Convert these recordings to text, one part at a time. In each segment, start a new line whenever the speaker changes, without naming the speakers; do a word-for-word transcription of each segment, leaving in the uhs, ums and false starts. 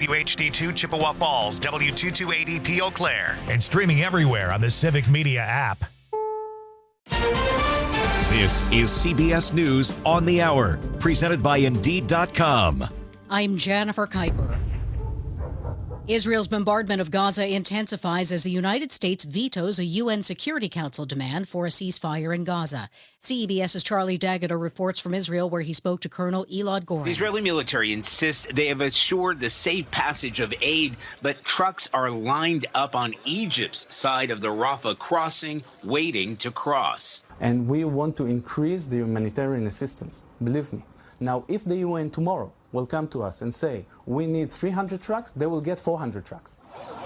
W H D two Chippewa Falls, W two two eight E P Eau Claire, and streaming everywhere on the Civic Media app.
This is C B S News on the Hour, presented by Indeed dot com.
I'm Jennifer Kuiper. Israel's bombardment of Gaza intensifies as the United States vetoes a U N Security Council demand for a ceasefire in Gaza. CBS's Charlie D'Agata reports from Israel, where he spoke to Colonel Elad Goren.
The Israeli military insists they have assured the safe passage of aid, but trucks are lined up on Egypt's side of the Rafah crossing, waiting to cross.
And we want to increase the humanitarian assistance, believe me. Now, if the U N tomorrow will come to us and say, we need three hundred trucks, they will get four hundred trucks.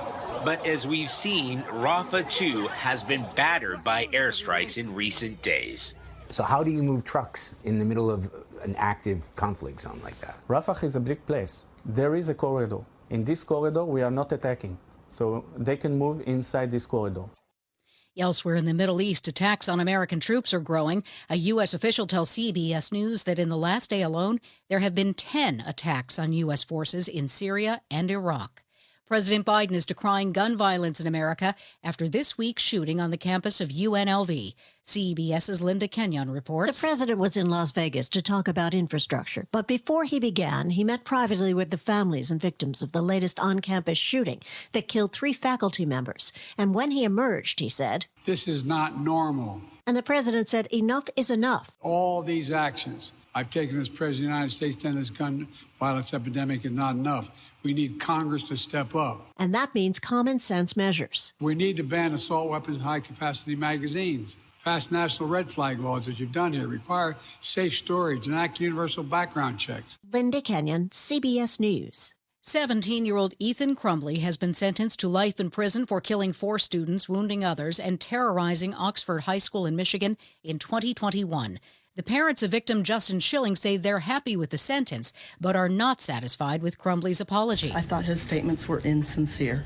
But as we've seen, Rafah too has been battered by airstrikes in recent days.
So how do you move trucks in the middle of an active conflict zone like that?
Rafah is a big place. There is a corridor. In this corridor, we are not attacking. So they can move inside this corridor.
Elsewhere in the Middle East, attacks on American troops are growing. A U S official tells C B S News that in the last day alone, there have been ten attacks on U S forces in Syria and Iraq. President Biden is decrying gun violence in America after this week's shooting on the campus of U N L V. CBS's Linda Kenyon reports.
The president was in Las Vegas to talk about infrastructure, but before he began, he met privately with the families and victims of the latest on-campus shooting that killed three faculty members. And when he emerged, he said,
"This is not normal."
And the president said, enough is enough.
All these actions I've taken as President of the United States to end this gun violence epidemic is not enough. We need Congress to step up.
And that means common sense measures.
We need to ban assault weapons and high-capacity magazines. Pass national red flag laws, as you've done here. Require safe storage, enact universal background checks.
Linda Kenyon, C B S News.
seventeen-year-old Ethan Crumbley has been sentenced to life in prison for killing four students, wounding others, and terrorizing Oxford High School in Michigan in twenty twenty-one. The parents of victim Justin Schilling say they're happy with the sentence, but are not satisfied with Crumbley's apology.
I thought his statements were insincere.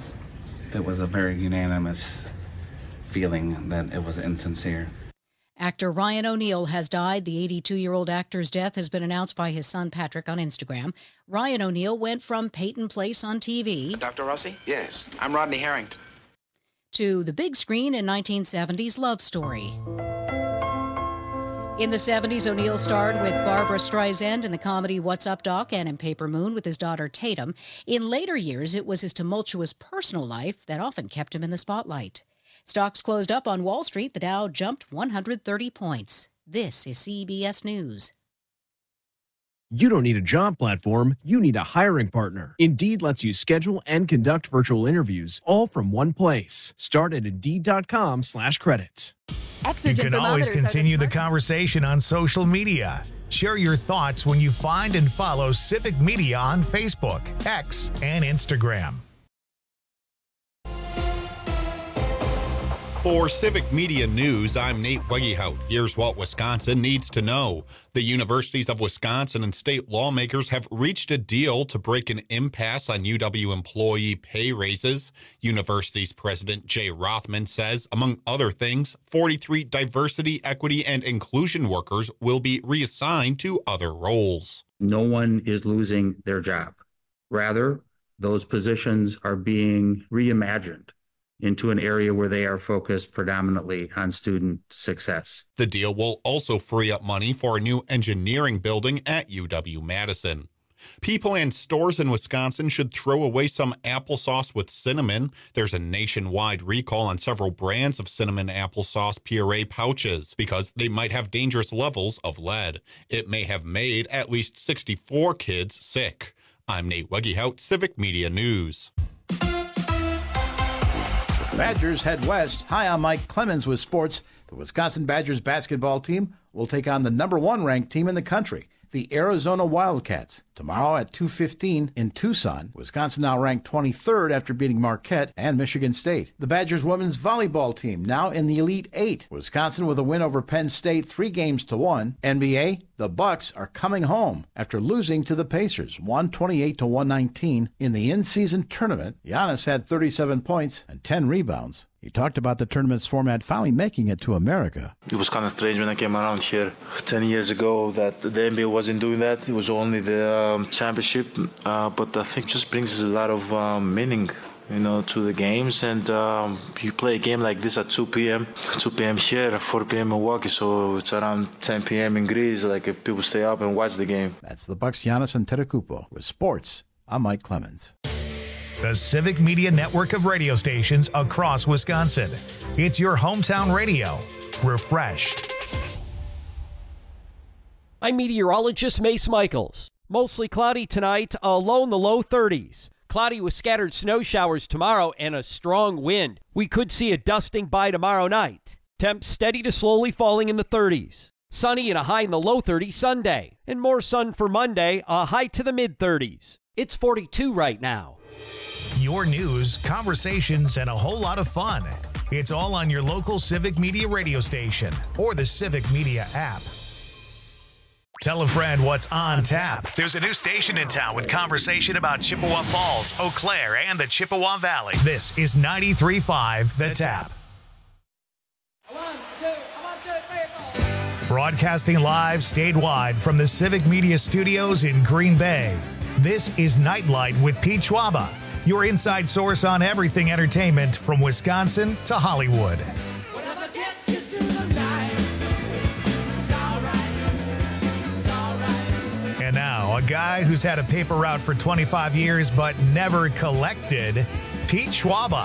There was a very unanimous feeling that it was insincere.
Actor Ryan O'Neal has died. The eighty-two-year-old actor's death has been announced by his son Patrick on Instagram. Ryan O'Neal went from Peyton Place on T V.
Doctor Rossi? Yes, I'm Rodney Harrington.
To the big screen in nineteen seventies Love Story. In the seventies, O'Neal starred with Barbra Streisand in the comedy What's Up, Doc? And in Paper Moon with his daughter Tatum. In later years, it was his tumultuous personal life that often kept him in the spotlight. Stocks closed up on Wall Street. The Dow jumped one hundred thirty points. This is C B S News.
You don't need a job platform, you need a hiring partner. Indeed lets you schedule and conduct virtual interviews all from one place. Start at Indeed.com slash credits.
You can always continue the conversation on social media. Share your thoughts when you find and follow Civic Media on Facebook, X, and Instagram.
For Civic Media News, I'm Nate Wegehout. Here's what Wisconsin needs to know. The universities of Wisconsin and state lawmakers have reached a deal to break an impasse on U W employee pay raises. University's President Jay Rothman says, among other things, forty-three diversity, equity, and inclusion workers will be reassigned to other roles.
No one is losing their job. Rather, those positions are being reimagined into an area where they are focused predominantly on student success.
The deal will also free up money for a new engineering building at U W-Madison. People and stores in Wisconsin should throw away some applesauce with cinnamon. There's a nationwide recall on several brands of cinnamon applesauce puree pouches because they might have dangerous levels of lead. It may have made at least sixty-four kids sick. I'm Nate Wegehout, Civic Media News.
Badgers head west. Hi, I'm Mike Clemens with sports. The Wisconsin Badgers basketball team will take on the number one ranked team in the country, the Arizona Wildcats, tomorrow at two fifteen in Tucson. Wisconsin now ranked twenty-third after beating Marquette and Michigan State. The Badgers women's volleyball team now in the Elite Eight. Wisconsin with a win over Penn State, three games to one. N B A, the Bucks are coming home after losing to the Pacers, one twenty-eight to one nineteen. In the in-season tournament, Giannis had thirty-seven points and ten rebounds. He talked about the tournament's format finally making it to America.
It was kind of strange when I came around here ten years ago that the N B A wasn't doing that. It was only the um, championship, uh, but I think just brings a lot of um, meaning, you know, to the games. And um, you play a game like this at two p.m., two p.m. here, four p.m. in Milwaukee, so it's around ten p.m. in Greece. Like, if people stay up and watch the game.
That's the Bucks' Giannis Antetokounmpo. With sports, I'm Mike Clemens.
The Civic Media network of radio stations across Wisconsin. It's your hometown radio. Refreshed.
I'm meteorologist Mace Michaels. Mostly cloudy tonight, a low in the low thirties. Cloudy with scattered snow showers tomorrow and a strong wind. We could see a dusting by tomorrow night. Temps steady to slowly falling in the thirties. Sunny and a high in the low thirties Sunday. And more sun for Monday, a high to the mid thirties. It's forty-two right now.
Your news, conversations, and a whole lot of fun. It's all on your local Civic Media radio station or the Civic Media app. Tell a friend what's on tap. There's a new station in town with conversation about Chippewa Falls, Eau Claire, and the Chippewa Valley. This is ninety-three point five The Tap.
One, two, one, two, three, four.
Broadcasting live statewide from the Civic Media Studios in Green Bay. This is Nightlight with Pete Schwaba, your inside source on everything entertainment from Wisconsin to Hollywood. And now, a guy who's had a paper route for twenty-five years but never collected, Pete Schwaba.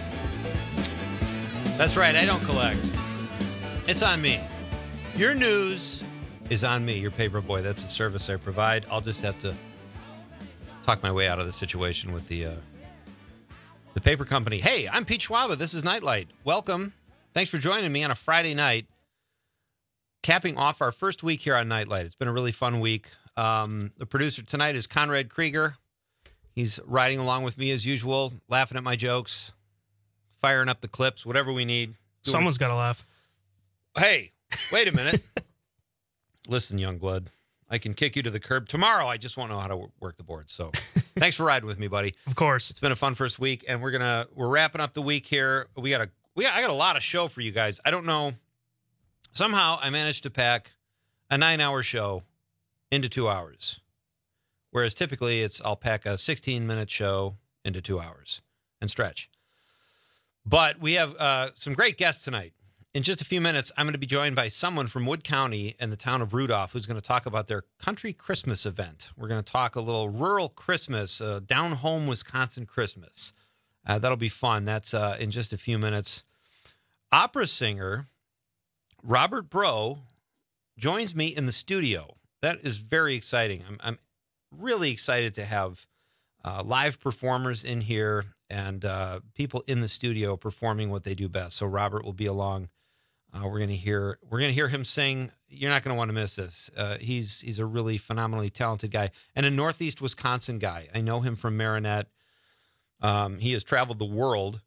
That's right, I don't collect. It's on me. Your news is on me, your paper boy. That's a service I provide. I'll just have to talk my way out of the situation with the uh, the paper company. Hey, I'm Pete Schwaba. This is Nightlight. Welcome. Thanks for joining me on a Friday night, capping off our first week here on Nightlight. It's been a really fun week. Um, the producer tonight is Conrad Krieger. He's riding along with me as usual, laughing at my jokes, firing up the clips, whatever we need. Doing...
Someone's got to laugh.
Hey, wait a minute. Listen, young blood, I can kick you to the curb. Tomorrow, I just won't know how to work the board. So thanks for riding with me, buddy.
Of course.
It's been a fun first week, and we're gonna we're wrapping up the week here. We got a we got, I got a lot of show for you guys. I don't know. Somehow I managed to pack a nine-hour show into two hours. Whereas typically it's I'll pack a sixteen-minute show into two hours and stretch. But we have uh, some great guests tonight. In just a few minutes, I'm going to be joined by someone from Wood County and the town of Rudolph who's going to talk about their country Christmas event. We're going to talk a little rural Christmas, uh, down-home Wisconsin Christmas. Uh, that'll be fun. That's uh, in just a few minutes. Opera singer Robert Bro joins me in the studio. That is very exciting. I'm, I'm really excited to have uh, live performers in here and uh, people in the studio performing what they do best. So Robert will be along. Uh, we're gonna hear we're gonna hear him sing. You're not gonna want to miss this. Uh, he's he's a really phenomenally talented guy and a Northeast Wisconsin guy. I know him from Marinette. Um, he has traveled the world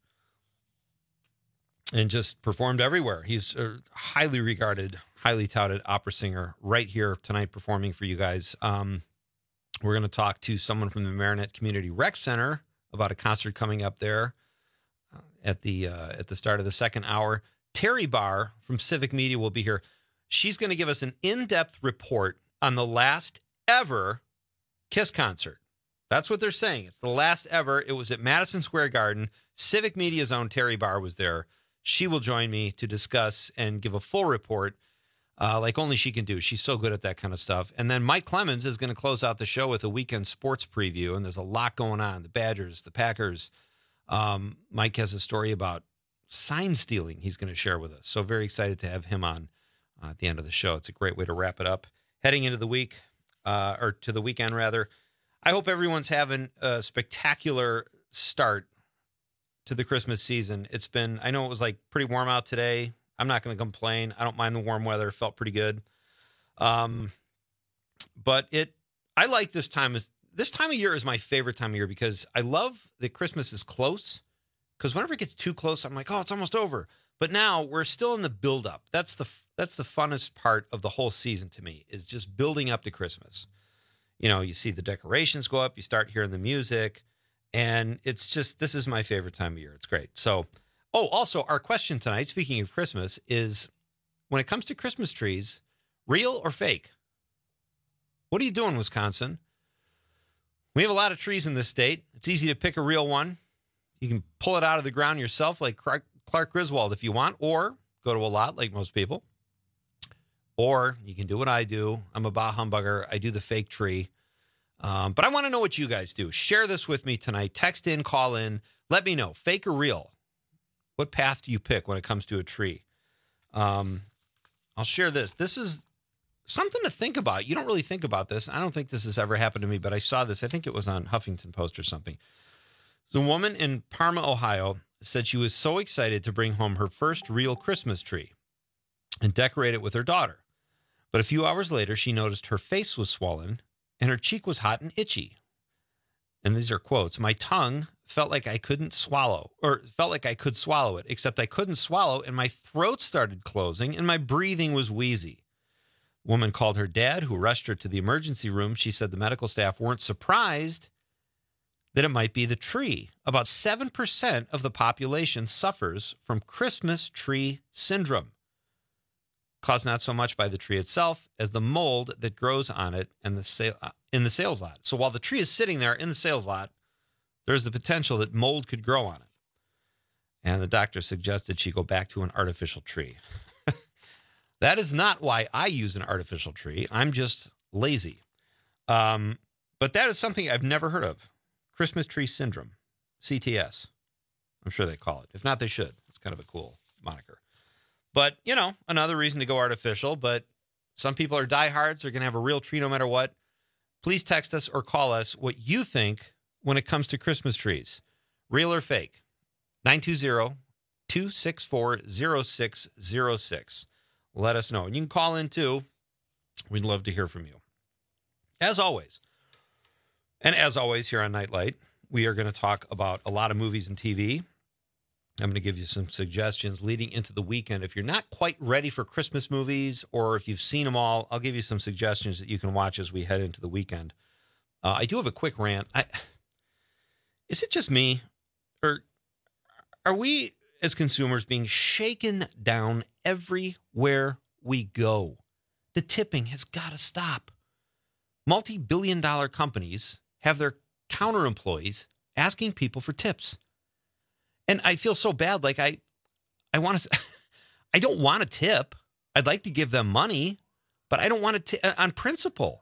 and just performed everywhere. He's a highly regarded, highly touted opera singer right here tonight performing for you guys. Um, we're going to talk to someone from the Marinette Community Rec Center about a concert coming up there uh, at the uh, at the start of the second hour. Terry Barr from Civic Media will be here. She's going to give us an in-depth report on the last ever Kiss concert. That's what they're saying. It's the last ever. It was at Madison Square Garden. Civic Media's own Terry Barr was there. She will join me to discuss and give a full report uh, like only she can do. She's so good at that kind of stuff. And then Mike Clemens is going to close out the show with a weekend sports preview, and there's a lot going on. The Badgers, the Packers. Um, Mike has a story about sign stealing he's going to share with us. So very excited to have him on uh, at the end of the show. It's a great way to wrap it up. Heading into the week, uh, or to the weekend, rather. I hope everyone's having a spectacular start to the Christmas season. It's been, I know it was like pretty warm out today. I'm not going to complain. I don't mind the warm weather. It felt pretty good. Um, but it, I like this time. This time of year is my favorite time of year because I love that Christmas is close. Because whenever it gets too close, I'm like, oh, it's almost over. But now we're still in the build-up. That's the that's the funnest part of the whole season to me, is just building up to Christmas. You know, you see the decorations go up, you start hearing the music, and it's just, this is my favorite time of year. It's great. So, oh, also, our question tonight, speaking of Christmas, is when it comes to Christmas trees, real or fake? What are you doing, Wisconsin? We have a lot of trees in this state. It's easy to pick a real one. You can pull it out of the ground yourself like Clark Griswold if you want, or go to a lot like most people. Or you can do what I do. I'm a bah humbugger. I do the fake tree. Um, but I want to know what you guys do. Share this with me tonight. Text in, call in. Let me know, fake or real. What path do you pick when it comes to a tree? Um, I'll share this. This is something to think about. You don't really think about this. I don't think this has ever happened to me, but I saw this. I think it was on Huffington Post or something. The woman in Parma, Ohio, said she was so excited to bring home her first real Christmas tree and decorate it with her daughter. But a few hours later, she noticed her face was swollen and her cheek was hot and itchy. And these are quotes. My tongue felt like I couldn't swallow, or felt like I could swallow it, except I couldn't swallow, and my throat started closing, and my breathing was wheezy. The woman called her dad, who rushed her to the emergency room. She said the medical staff weren't surprised that it might be the tree. About seven percent of the population suffers from Christmas tree syndrome, caused not so much by the tree itself as the mold that grows on it and the sale, in the sales lot. So while the tree is sitting there in the sales lot, there's the potential that mold could grow on it. And the doctor suggested she go back to an artificial tree. That is not why I use an artificial tree. I'm just lazy. Um, but that is something I've never heard of. Christmas tree syndrome, C T S. I'm sure they call it. If not, they should. It's kind of a cool moniker. But, you know, another reason to go artificial. But some people are diehards. They're going to have a real tree no matter what. Please text us or call us what you think when it comes to Christmas trees. Real or fake? nine two zero, two six four, zero six zero six. Let us know. And you can call in, too. We'd love to hear from you. As always, and as always here on Nightlight, we are going to talk about a lot of movies and T V. I'm going to give you some suggestions leading into the weekend. If you're not quite ready for Christmas movies, or if you've seen them all, I'll give you some suggestions that you can watch as we head into the weekend. Uh, I do have a quick rant. I, is it just me, or are we as consumers being shaken down everywhere we go? The tipping has got to stop. Multi-billion dollar companies have their counter employees asking people for tips. And I feel so bad. Like I, I want to, I don't want a tip. I'd like to give them money, but I don't want to t- on principle.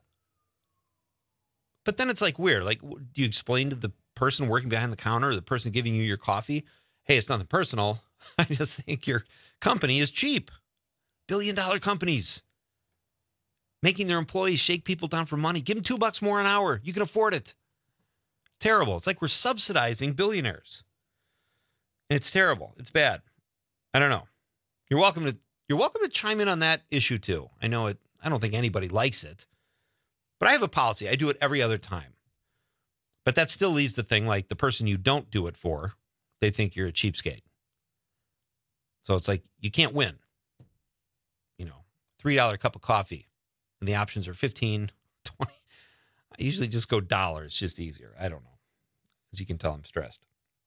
But then it's like weird. Like, do you explain to the person working behind the counter, or the person giving you your coffee, hey, it's nothing personal. I just think your company is cheap. Billion dollar companies making their employees shake people down for money. Give them two bucks more an hour. You can afford it. Terrible. It's like we're subsidizing billionaires. And it's terrible. It's bad. I don't know. You're welcome to you're welcome to chime in on that issue too. I know it. I don't think anybody likes it, but I have a policy. I do it every other time. But that still leaves the thing like the person you don't do it for, they think you're a cheapskate. So it's like you can't win. You know, three dollar cup of coffee, and the options are fifteen, twenty. I usually just go dollar. It's just easier. I don't know. As you can tell, I'm stressed.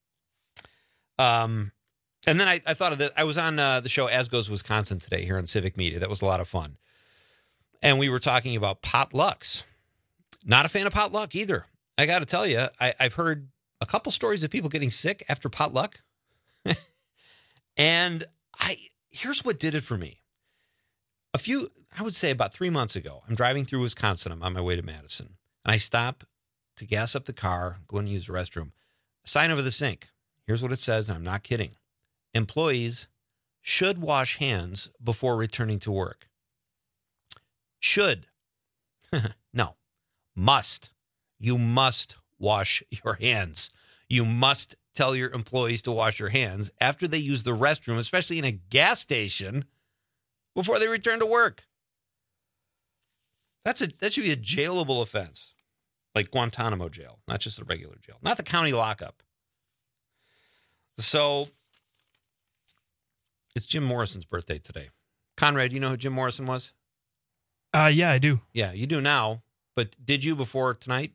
Um, and then I, I thought of that. I was on uh, the show As Goes Wisconsin today here on Civic Media. That was a lot of fun. And we were talking about potlucks. Not a fan of potluck either. I got to tell you, I, I've heard a couple stories of people getting sick after potluck. And I here's what did it for me. A few, I would say about three months ago, I'm driving through Wisconsin. I'm on my way to Madison. And I stop to gas up the car, go and use the restroom. A sign over the sink. Here's what it says, and I'm not kidding. Employees should wash hands before returning to work. Should. No. Must. You must wash your hands. You must tell your employees to wash your hands after they use the restroom, especially in a gas station, before they return to work. That's a that should be a jailable offense, like Guantanamo jail, not just a regular jail, not the county lockup. So it's Jim Morrison's birthday today. Conrad, do you know who Jim Morrison was?
Uh, yeah, I do.
Yeah, you do now, but did you before tonight?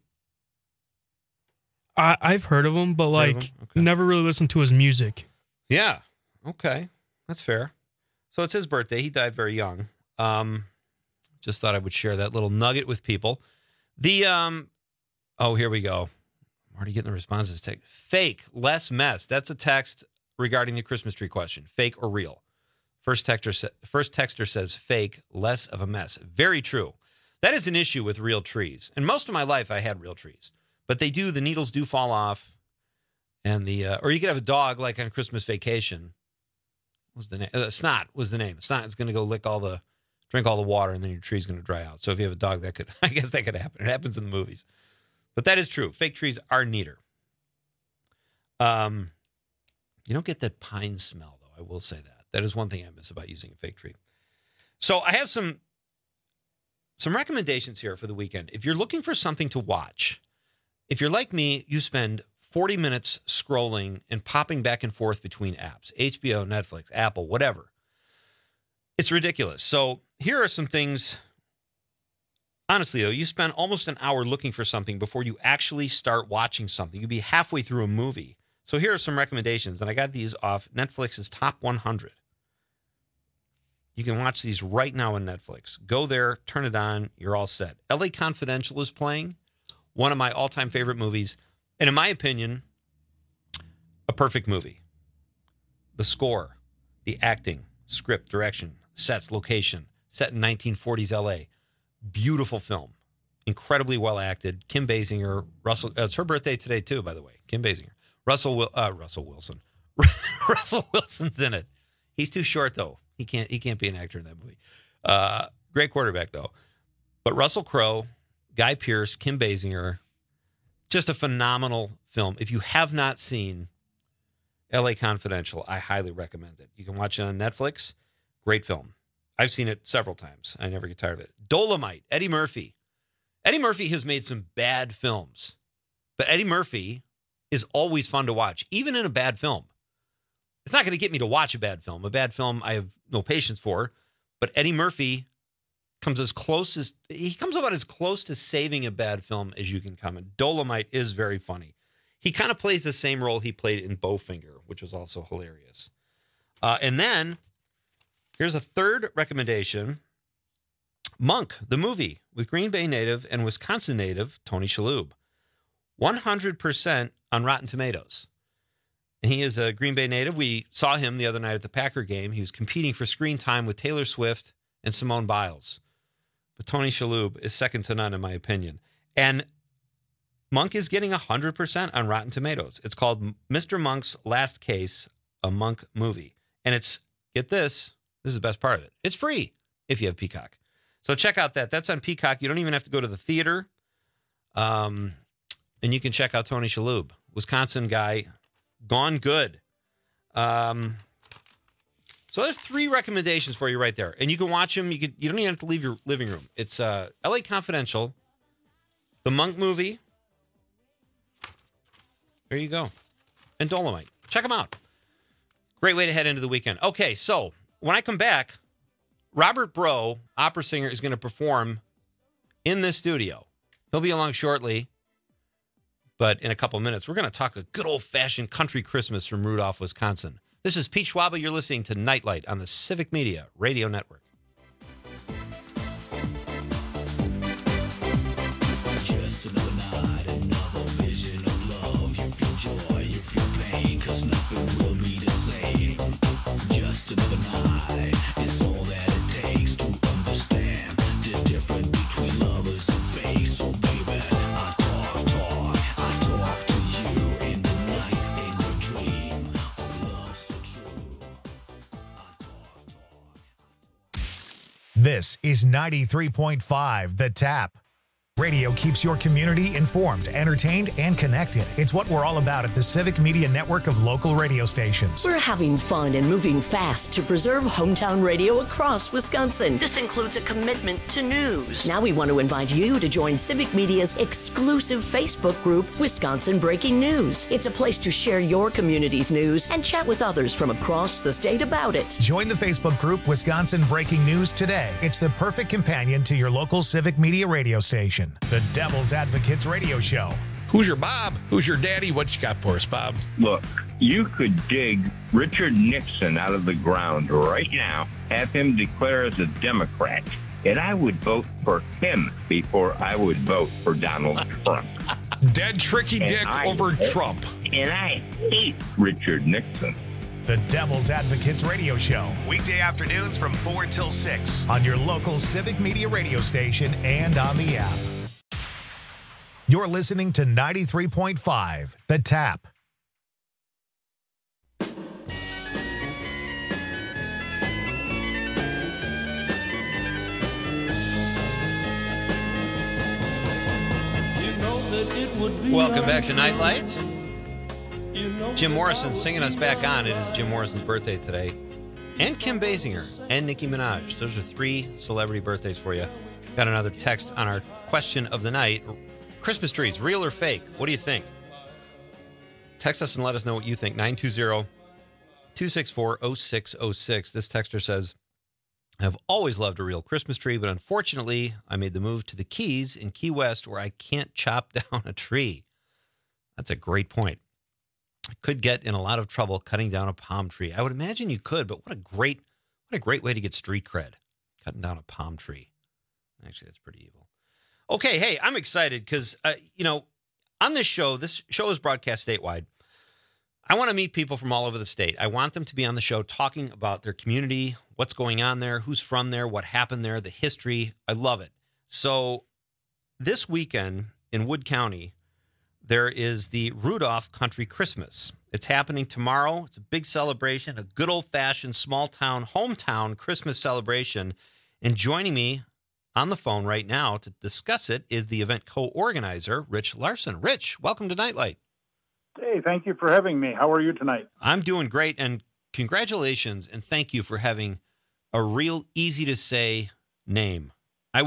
I, I've heard of him, but like
him? Okay.
never really listened to his music.
Yeah. Okay. That's fair. So it's his birthday. He died very young. Um, just thought I would share that little nugget with people. The um, Oh, here we go. I'm already getting the responses. Take fake, less mess. That's a text regarding the Christmas tree question. Fake or real? First texter, sa- first texter says fake, less of a mess. Very true. That is an issue with real trees. And most of my life, I had real trees. But they do, the needles do fall off. And the, uh, or you could have a dog like on Christmas Vacation. What was the name? Uh, Snot was the name. Snot is going to go lick all the, drink all the water, and then your tree's going to dry out. So if you have a dog, that could, I guess that could happen. It happens in the movies. But that is true. Fake trees are neater. Um, you don't get that pine smell, though. I will say that. That is one thing I miss about using a fake tree. So I have some some recommendations here for the weekend. If you're looking for something to watch, if you're like me, you spend forty minutes scrolling and popping back and forth between apps, H B O, Netflix, Apple, whatever. It's ridiculous. So here are some things. Honestly, though, you spend almost an hour looking for something before you actually start watching something. You'd be halfway through a movie. So here are some recommendations, and I got these off Netflix's Top one hundred. You can watch these right now on Netflix. Go there, turn it on, you're all set. L A Confidential is playing, one of my all-time favorite movies, and in my opinion, a perfect movie. The score, the acting, script, direction, sets, location, set in nineteen forties L A. Beautiful film. Incredibly well acted. Kim Basinger, Russell, uh, it's her birthday today too, by the way. Kim Basinger. Russell uh, Russell Wilson. Russell Wilson's in it. He's too short though. He can't he can't be an actor in that movie. Uh, great quarterback though. But Russell Crowe, Guy Pearce, Kim Basinger, just a phenomenal film. If you have not seen L A Confidential, I highly recommend it. You can watch it on Netflix. Great film. I've seen it several times. I never get tired of it. Dolomite, Eddie Murphy. Eddie Murphy has made some bad films, but Eddie Murphy is always fun to watch, even in a bad film. It's not going to get me to watch a bad film. A bad film I have no patience for, but Eddie Murphy comes as close as, he comes about as close to saving a bad film as you can come. And Dolomite is very funny. He kind of plays the same role he played in Bowfinger, which was also hilarious. Uh, and then here's a third recommendation. Monk, the movie, with Green Bay native and Wisconsin native Tony Shalhoub. one hundred percent on Rotten Tomatoes. And he is a Green Bay native. We saw him the other night at the Packer game. He was competing for screen time with Taylor Swift and Simone Biles. But Tony Shalhoub is second to none, in my opinion. And Monk is getting one hundred percent on Rotten Tomatoes. It's called Mister Monk's Last Case, a Monk movie. And it's, get this, this is the best part of it. It's free if you have Peacock. So check out that. That's on Peacock. You don't even have to go to the theater. Um, and you can check out Tony Shalhoub, Wisconsin guy, gone good. Um, so there's three recommendations for you right there. And you can watch them. You can, you don't even have to leave your living room. It's uh, L A Confidential, the Monk movie. There you go. And Dolomite. Check them out. Great way to head into the weekend. Okay, so when I come back, Robert Bro, opera singer, is going to perform in this studio. He'll be along shortly, but in a couple minutes, we're going to talk a good old-fashioned country Christmas from Rudolph, Wisconsin. This is Pete Schwaba. You're listening to Nightlight on the Civic Media Radio Network.
Just another night, another vision of love. You feel joy, you feel pain, 'cause nothing will be the same. Just another night, it's all that it takes to understand the difference between lovers and fake. So baby, I talk, talk, I talk to you in the night, in your dream of love so true.
This is ninety-three point five The Tap. Radio keeps your community informed, entertained, and connected. It's what we're all about at the Civic Media Network of local radio stations.
We're having fun and moving fast to preserve hometown radio across Wisconsin. This includes a commitment to news. Now we want to invite you to join Civic Media's exclusive Facebook group, Wisconsin Breaking News. It's a place to share your community's news and chat with others from across the state about it.
Join the Facebook group Wisconsin Breaking News today. It's the perfect companion to your local Civic Media radio station. The Devil's Advocates Radio Show.
Who's your Bob? Who's your daddy? What you got for us, Bob?
Look, you could dig Richard Nixon out of the ground right now, have him declare as a Democrat, and I would vote for him before I would vote for Donald Trump.
Dead tricky
And
dick
I
over
hate-
Trump.
And I hate Richard Nixon.
The Devil's Advocates Radio Show, weekday afternoons from four till six on your local Civic Media radio station and on the app. You're listening to ninety-three point five, The Tap.
Welcome back to Nightlight. Jim Morrison singing us back on. It is Jim Morrison's birthday today. And Kim Basinger and Nicki Minaj. Those are three celebrity birthdays for you. Got another text on our question of the night. Christmas trees, real or fake? What do you think? Text us and let us know what you think. nine two zero, two six four, zero six zero six. This texter says, I've always loved a real Christmas tree, but unfortunately, I made the move to the Keys in Key West where I can't chop down a tree. That's a great point. I could get in a lot of trouble cutting down a palm tree. I would imagine you could, but what a great, what a great way to get street cred, cutting down a palm tree. Actually, that's pretty evil. Okay, hey, I'm excited because, uh, you know, on this show, this show is broadcast statewide. I want to meet people from all over the state. I want them to be on the show talking about their community, what's going on there, who's from there, what happened there, the history. I love it. So this weekend in Wood County, there is the Rudolph Country Christmas. It's happening tomorrow. It's a big celebration, a good old-fashioned small-town, hometown Christmas celebration. And joining me on the phone right now to discuss it is the event co-organizer, Rich Larson. Rich, welcome to Nightlight.
Hey, thank you for having me. How are you tonight?
I'm doing great, and congratulations, and thank you for having a real easy-to-say name. I,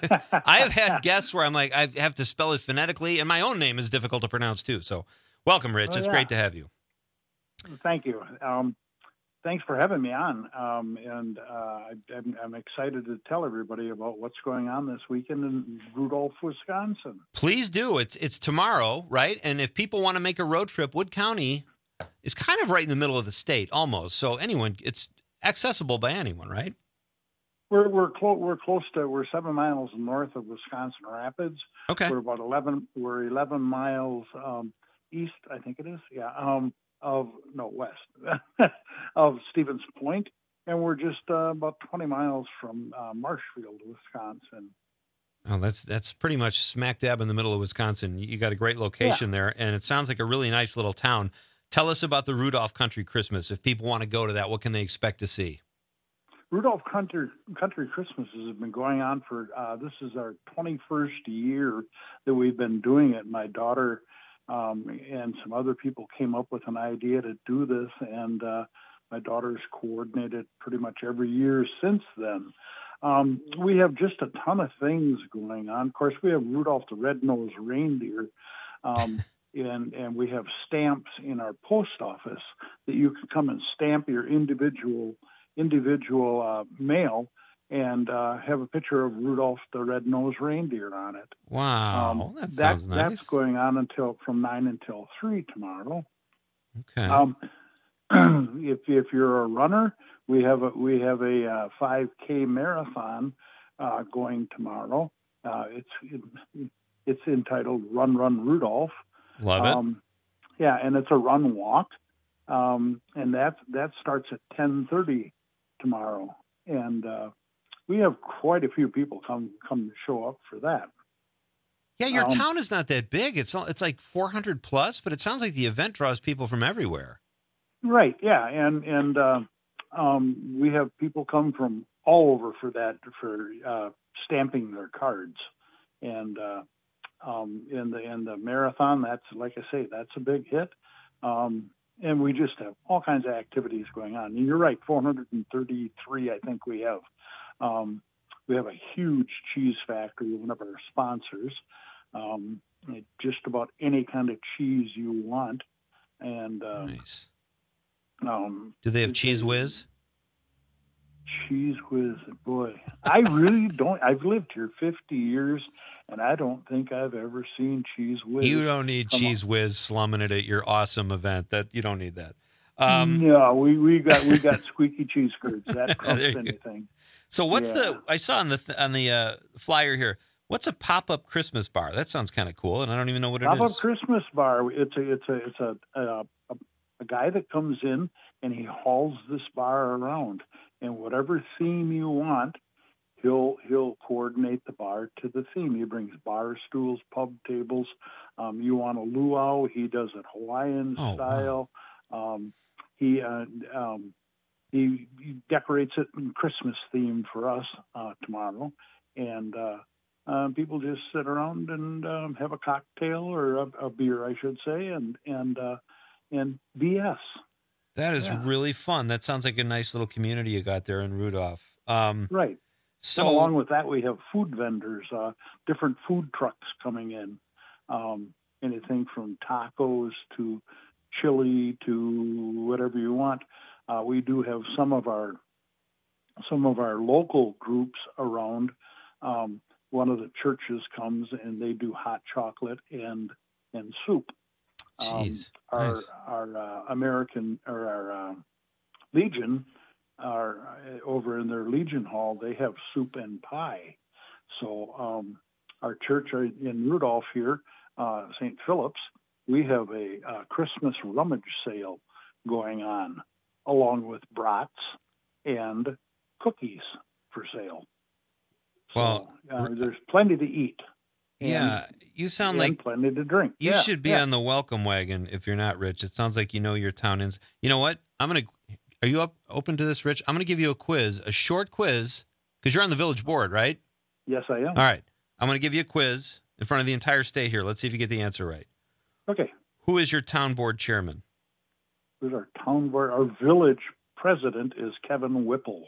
I have had guests where I'm like, I have to spell it phonetically, and my own name is difficult to pronounce, too. So welcome, Rich.
Oh,
it's
yeah.
great to have you.
Thank you. Um, thanks for having me on, um, and uh, I, I'm, I'm excited to tell everybody about what's going on this weekend in Rudolph, Wisconsin.
Please do. It's it's tomorrow, right? And if people want to make a road trip, Wood County is kind of right in the middle of the state, almost. So anyone, it's accessible by anyone, right?
We're we're close. We're close to. We're seven miles north of Wisconsin Rapids.
Okay.
We're about eleven. We're eleven miles um, east. I think it is. Yeah. Um, of no west of Stevens Point, and we're just uh, about twenty miles from uh, Marshfield, Wisconsin.
Oh, that's that's pretty much smack dab in the middle of Wisconsin. You got a great location yeah. there, and it sounds like a really nice little town. Tell us about the Rudolph Country Christmas. If people want to go to that, what can they expect to see?
Rudolph Country, Country Christmases have been going on for, uh, this is our twenty-first year that we've been doing it. My daughter um, and some other people came up with an idea to do this, and uh, my daughter's coordinated pretty much every year since then. Um, we have just a ton of things going on. Of course, we have Rudolph the Red-Nosed Reindeer, um, and, and we have stamps in our post office that you can come and stamp your individual individual uh, mail and uh, have a picture of Rudolph the Red-Nosed Reindeer on it.
Wow,
um,
that
that,
sounds nice.
That's going on until from nine until three tomorrow.
Okay.
Um, if if you're a runner, we have a we have a uh, five K marathon uh, going tomorrow. Uh, it's it, it's entitled Run Run Rudolph.
Love it.
Um, yeah, and it's a run walk, um, and that that starts at ten thirty tomorrow, and uh, we have quite a few people come come show up for that.
Yeah, your
um,
town is not that big. It's it's like four hundred plus, but it sounds like the event draws people from everywhere.
Right. Yeah, and and uh, um, we have people come from all over for that for uh, stamping their cards, and uh, um, in the in the marathon, that's like I say, that's a big hit. Um, And we just have all kinds of activities going on. And you're right, four hundred thirty-three, I think we have. Um, we have a huge cheese factory, one of our sponsors. Um, just about any kind of cheese you want. And uh,
nice.
Um,
Do they have Cheese Whiz?
Cheese Whiz, boy. I really don't. I've lived here fifty years, and I don't think I've ever seen Cheese Whiz.
You don't need
Come
Cheese
on.
Whiz slumming it at your awesome event. That you don't need that. Um,
no, we, we got we got squeaky cheese curds. That
There
trumps
you go.
anything.
So what's
Yeah.
the? I saw on the th- on the uh, flyer here. What's a pop up Christmas bar? That sounds kind of cool, and I don't even know what it is.
Pop-up Christmas bar. It's a it's a it's a, a a a guy that comes in and he hauls this bar around, and whatever theme you want, he'll he'll coordinate the bar to the theme. He brings bar stools, pub tables. Um, you want a luau? He does it Hawaiian
Oh,
style. Um, he uh, um, he, he decorates it in Christmas theme for us uh, tomorrow, and. Uh, Uh, people just sit around and um, have a cocktail or a, a beer, I should say, and and uh, and B S.
That is
Yeah.
really fun. That sounds like a nice little community you got there in Rudolph. Um,
Right.
So
and along with that, we have food vendors, uh, different food trucks coming in, um, anything from tacos to chili to whatever you want. Uh, we do have some of our some of our local groups around. Um, one of the churches comes and they do hot chocolate and and soup.
Jeez,
um, our
nice.
our uh, American or our uh, Legion are uh, over in their Legion Hall. They have soup and pie. So um, our church in Rudolph here, uh, Saint Philip's, we have a, uh Christmas rummage sale going on, along with brats and cookies for sale.
Well,
So, uh, there's plenty to eat. And,
yeah, you sound
and
like
plenty to drink.
you
Yeah,
should be
yeah.
on the welcome wagon if you're not Rich. It sounds like you know your town ins. You know what? I'm gonna. Are you up open to this, Rich? I'm gonna give you a quiz, a short quiz, because you're on the village board, right?
Yes, I am.
All right. I'm gonna give you a quiz in front of the entire state here. Let's see if you get the answer right.
Okay.
Who is your town board chairman?
Who's our town board? Our village president is Kevin Whipple.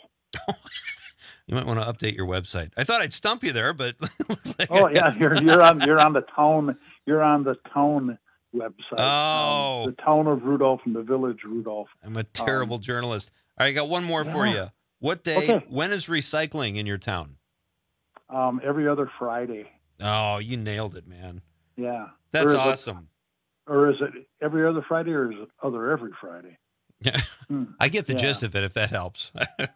You might want to update your website. I thought I'd stump you there, but looks like
Oh
I
yeah,
guessed
you're you're on you're on the town you're on the town website.
Oh.
Um, the town of Rudolph and the village Rudolph.
I'm a terrible
Um,
journalist. All right, I got one more for
yeah.
you. What day?
Okay.
When is recycling in your town?
Um, every other Friday.
Oh, you nailed it, man.
Yeah.
That's
Or is it-
awesome.
or is it every other Friday, or is it other every Friday?
Yeah,
Hmm.
I get the
Yeah.
gist of it. If that helps.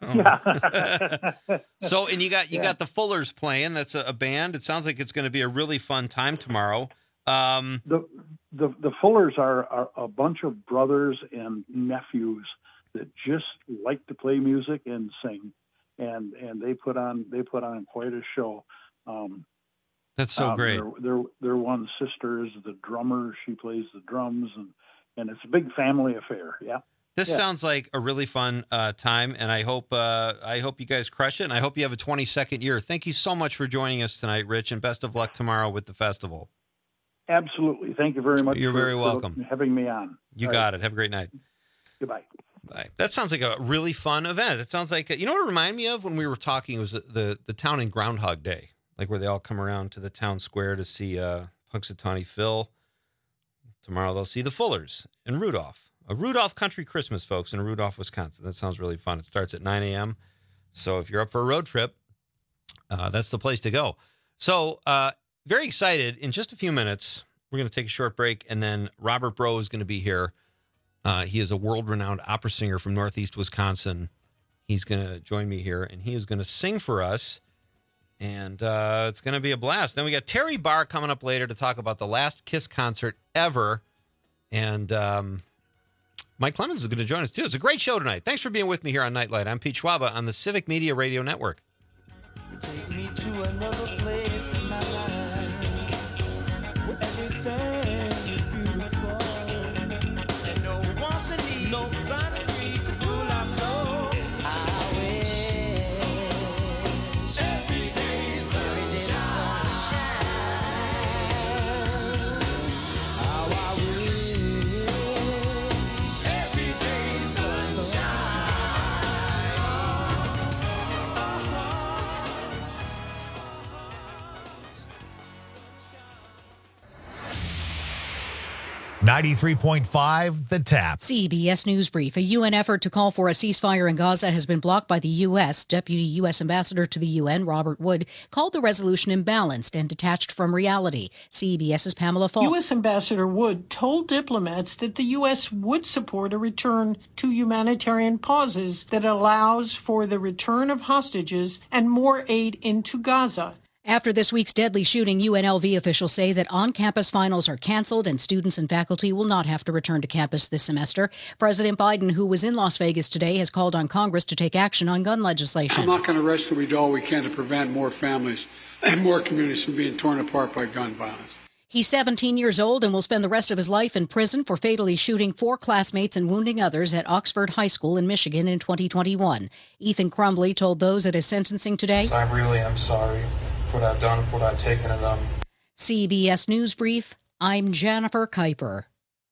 Yeah.
So, and you got you
Yeah.
got the Fullers playing. That's a, a band. It sounds like it's going to be a really fun time tomorrow. Um,
the the the Fullers are, are a bunch of brothers and nephews that just like to play music and sing, and and they put on they put on quite a show. Um,
that's so
um,
great.
Their, their their one sister is the drummer. She plays the drums, and and it's a big family affair. Yeah.
This
Yeah.
sounds like a really fun uh, time, and I hope uh, I hope you guys crush it. And I hope you have a twenty-second year. Thank you so much for joining us tonight, Rich, and best of luck tomorrow with the festival.
Absolutely. Thank you very much.
You're
for,
very
for
welcome.
having me on.
You
All
got
right.
it. Have a great night.
Goodbye.
Bye. That sounds like a really fun event. It sounds like, you know what it reminded me of when we were talking? It was the, the, the town in Groundhog Day, like where they all come around to the town square to see uh, Punxsutawney Phil. Tomorrow they'll see the Fullers in Rudolph. A Rudolph Country Christmas, folks, in Rudolph, Wisconsin. That sounds really fun. It starts at nine a.m. So if you're up for a road trip, uh, that's the place to go. So uh, very excited. In just a few minutes, we're going to take a short break, and then Robert Bro is going to be here. Uh, he is a world-renowned opera singer from Northeast Wisconsin. He's going to join me here, and he is going to sing for us, and uh, it's going to be a blast. Then we got Terry Barr coming up later to talk about the last Kiss concert ever, and um, Mike Clemens is going to join us, too. It's a great show tonight. Thanks for being with me here on Nightlight. I'm Pete Schwaba on the Civic Media Radio Network.
Take me to another place in my life where everything is beautiful and no wants to need no sun could rule our soul. I wish every day sunshine. How I wish every day sunshine.
ninety-three point five The Tap.
C B S News Brief. A U N effort to call for a ceasefire in Gaza has been blocked by the U S. Deputy U S. Ambassador to the U N, Robert Wood, called the resolution imbalanced and detached from reality. CBS's Pamela Falk.
U S. Ambassador Wood told diplomats that the U S would support a return to humanitarian pauses that allows for the return of hostages and more aid into Gaza.
After this week's deadly shooting, U N L V officials say that on-campus finals are canceled and students and faculty will not have to return to campus this semester. President Biden, who was in Las Vegas today, has called on Congress to take action on gun legislation.
I'm not going to rest till we do all we can to prevent more families and more communities from being torn apart by gun violence.
He's seventeen years old and will spend the rest of his life in prison for fatally shooting four classmates and wounding others at Oxford High School in Michigan in twenty twenty-one. Ethan Crumbly told those at his sentencing today,
I really am sorry for what I've done, for what I've taken of them.
C B S News Brief, I'm Jennifer Kuiper.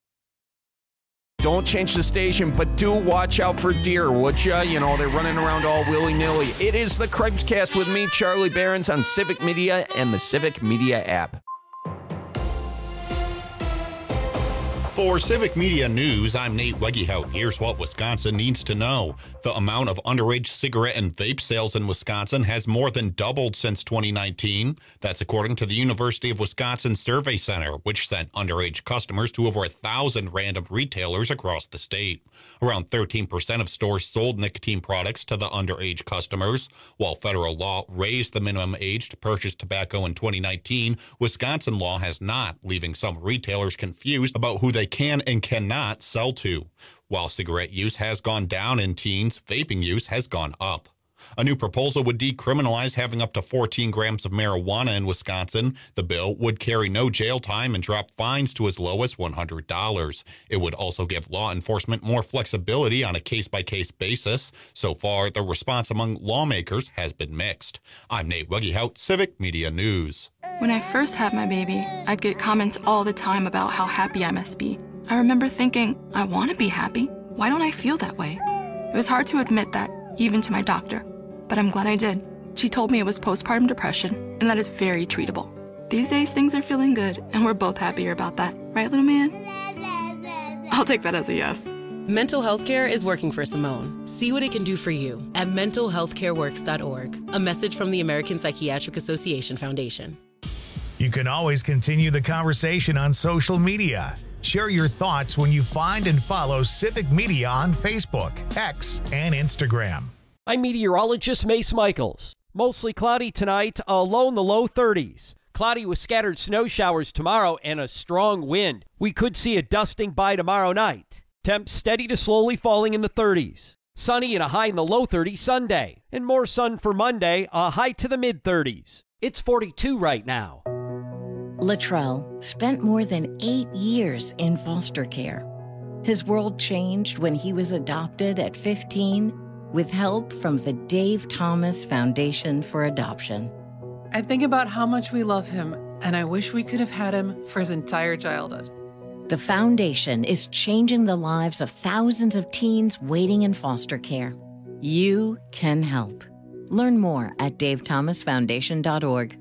Don't change the station, but do watch out for deer, would ya? You know, they're running around all willy-nilly. It is the Craig's Cast with me, Charlie Behrens, on Civic Media and the Civic Media app.
For Civic Media News, I'm Nate Wegehout. Here's what Wisconsin needs to know. The amount of underage cigarette and vape sales in Wisconsin has more than doubled since twenty nineteen. That's according to the University of Wisconsin Survey Center, which sent underage customers to over a thousand random retailers across the state. Around thirteen percent of stores sold nicotine products to the underage customers. While federal law raised the minimum age to purchase tobacco in twenty nineteen, Wisconsin law has not, leaving some retailers confused about who they can and cannot sell to. While cigarette use has gone down in teens, vaping use has gone up. A new proposal would decriminalize having up to fourteen grams of marijuana in Wisconsin. The bill would carry no jail time and drop fines to as low as one hundred dollars. It would also give law enforcement more flexibility on a case-by-case basis. So far, the response among lawmakers has been mixed. I'm Nate Wegehout, Civic Media News.
When I first had my baby, I'd get comments all the time about how happy I must be. I remember thinking, I want to be happy. Why don't I feel that way? It was hard to admit that, even to my doctor. But I'm glad I did. She told me it was postpartum depression, and that is very treatable. These days, things are feeling good, and we're both happier about that. Right, little man? I'll take that as a yes.
Mental health care is working for Simone. See what it can do for you at mental health care works dot org. A message from the American Psychiatric Association Foundation.
You can always continue the conversation on social media. Share your thoughts when you find and follow Civic Media on Facebook, X, and Instagram.
I'm meteorologist Mace Michaels. Mostly cloudy tonight, a low in the low thirties. Cloudy with scattered snow showers tomorrow and a strong wind. We could see a dusting by tomorrow night. Temps steady to slowly falling in the thirties. Sunny and a high in the low thirties Sunday. And more sun for Monday, a high to the mid thirties. It's forty-two right now.
Latrell spent more than eight years in foster care. His world changed when he was adopted at fifteen with help from the Dave Thomas Foundation for Adoption.
I think about how much we love him, and I wish we could have had him for his entire childhood.
The foundation is changing the lives of thousands of teens waiting in foster care. You can help. Learn more at dave thomas foundation dot org.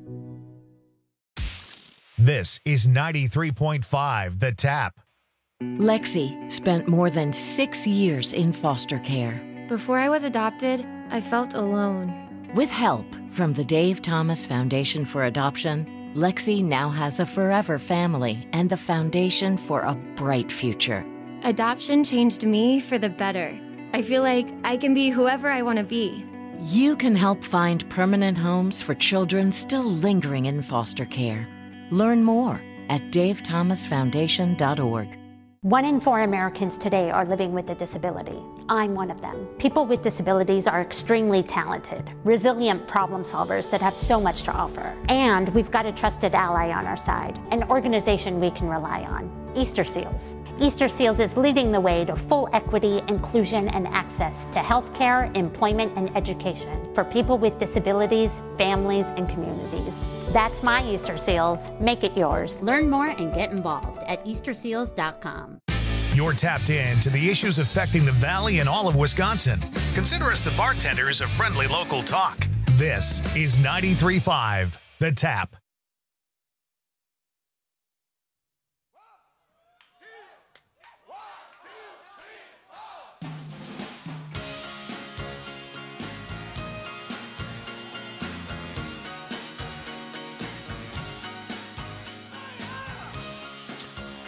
This is ninety-three point five The Tap.
Lexi spent more than six years in foster care.
Before I was adopted, I felt alone.
With help from the Dave Thomas Foundation for Adoption, Lexi now has a forever family and the foundation for a bright future.
Adoption changed me for the better. I feel like I can be whoever I want to be.
You can help find permanent homes for children still lingering in foster care. Learn more at dave thomas foundation dot org.
One in four Americans today are living with a disability. I'm one of them. People with disabilities are extremely talented, resilient problem solvers that have so much to offer. And we've got a trusted ally on our side, an organization we can rely on, Easter Seals. Easter Seals is leading the way to full equity, inclusion, and access to healthcare, employment, and education for people with disabilities, families, and communities. That's my Easter Seals. Make it yours.
Learn more and get involved at easter seals dot com.
You're tapped in to the issues affecting the Valley and all of Wisconsin. Consider us the bartenders of friendly local talk. This is ninety-three point five The Tap.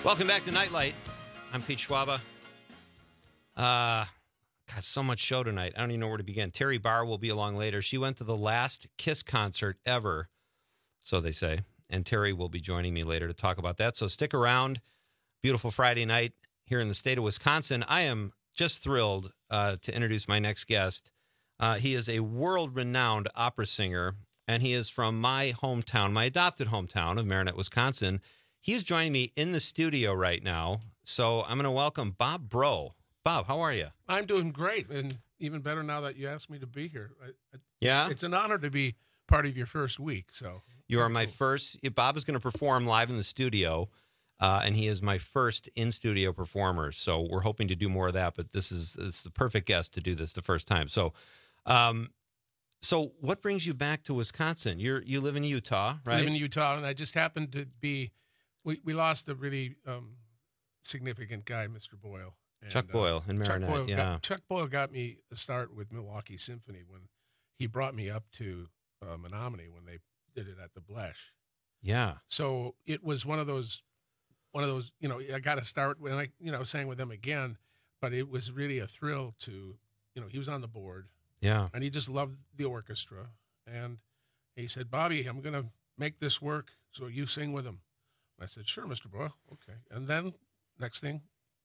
Welcome back to Nightlight. I'm Pete Schwaba. Uh, got so much show tonight. I don't even know where to begin. Terry Barr will be along later. She went to the last Kiss concert ever, so they say. And Terry will be joining me later to talk about that. So stick around. Beautiful Friday night here in the state of Wisconsin. I am just thrilled uh, to introduce my next guest. Uh, he is a world-renowned opera singer, and he is from my hometown, my adopted hometown of Marinette, Wisconsin. He is joining me in the studio right now, so I'm going to welcome Bob Bro. Bob, how are you?
I'm doing great, and even better now that you asked me to be here. I, I,
yeah?
It's, it's an honor to be part of your first week. So
You are my first. Bob is going to perform live in the studio, uh, and he is my first in-studio performer, so we're hoping to do more of that, but this is, this is the perfect guest to do this the first time. So, um, so what brings you back to Wisconsin? You're, you live in Utah, right?
I live in Utah, and I just happened to be... We we lost a really um, significant guy, Mister Boyle. And,
Chuck Boyle
uh,
in Marinette,
Chuck Boyle
yeah.
Got, Chuck Boyle got me a start with Milwaukee Symphony when he brought me up to uh, Menominee when they did it at the Blesh.
Yeah.
So it was one of those, one of those, you know, I got to start when I, you know, sang with them again, but it was really a thrill to, you know, he was on the board.
Yeah.
And he just loved the orchestra. And he said, Bobby, I'm going to make this work, so you sing with him. I said, sure, Mister Boyle. Okay. And then next thing.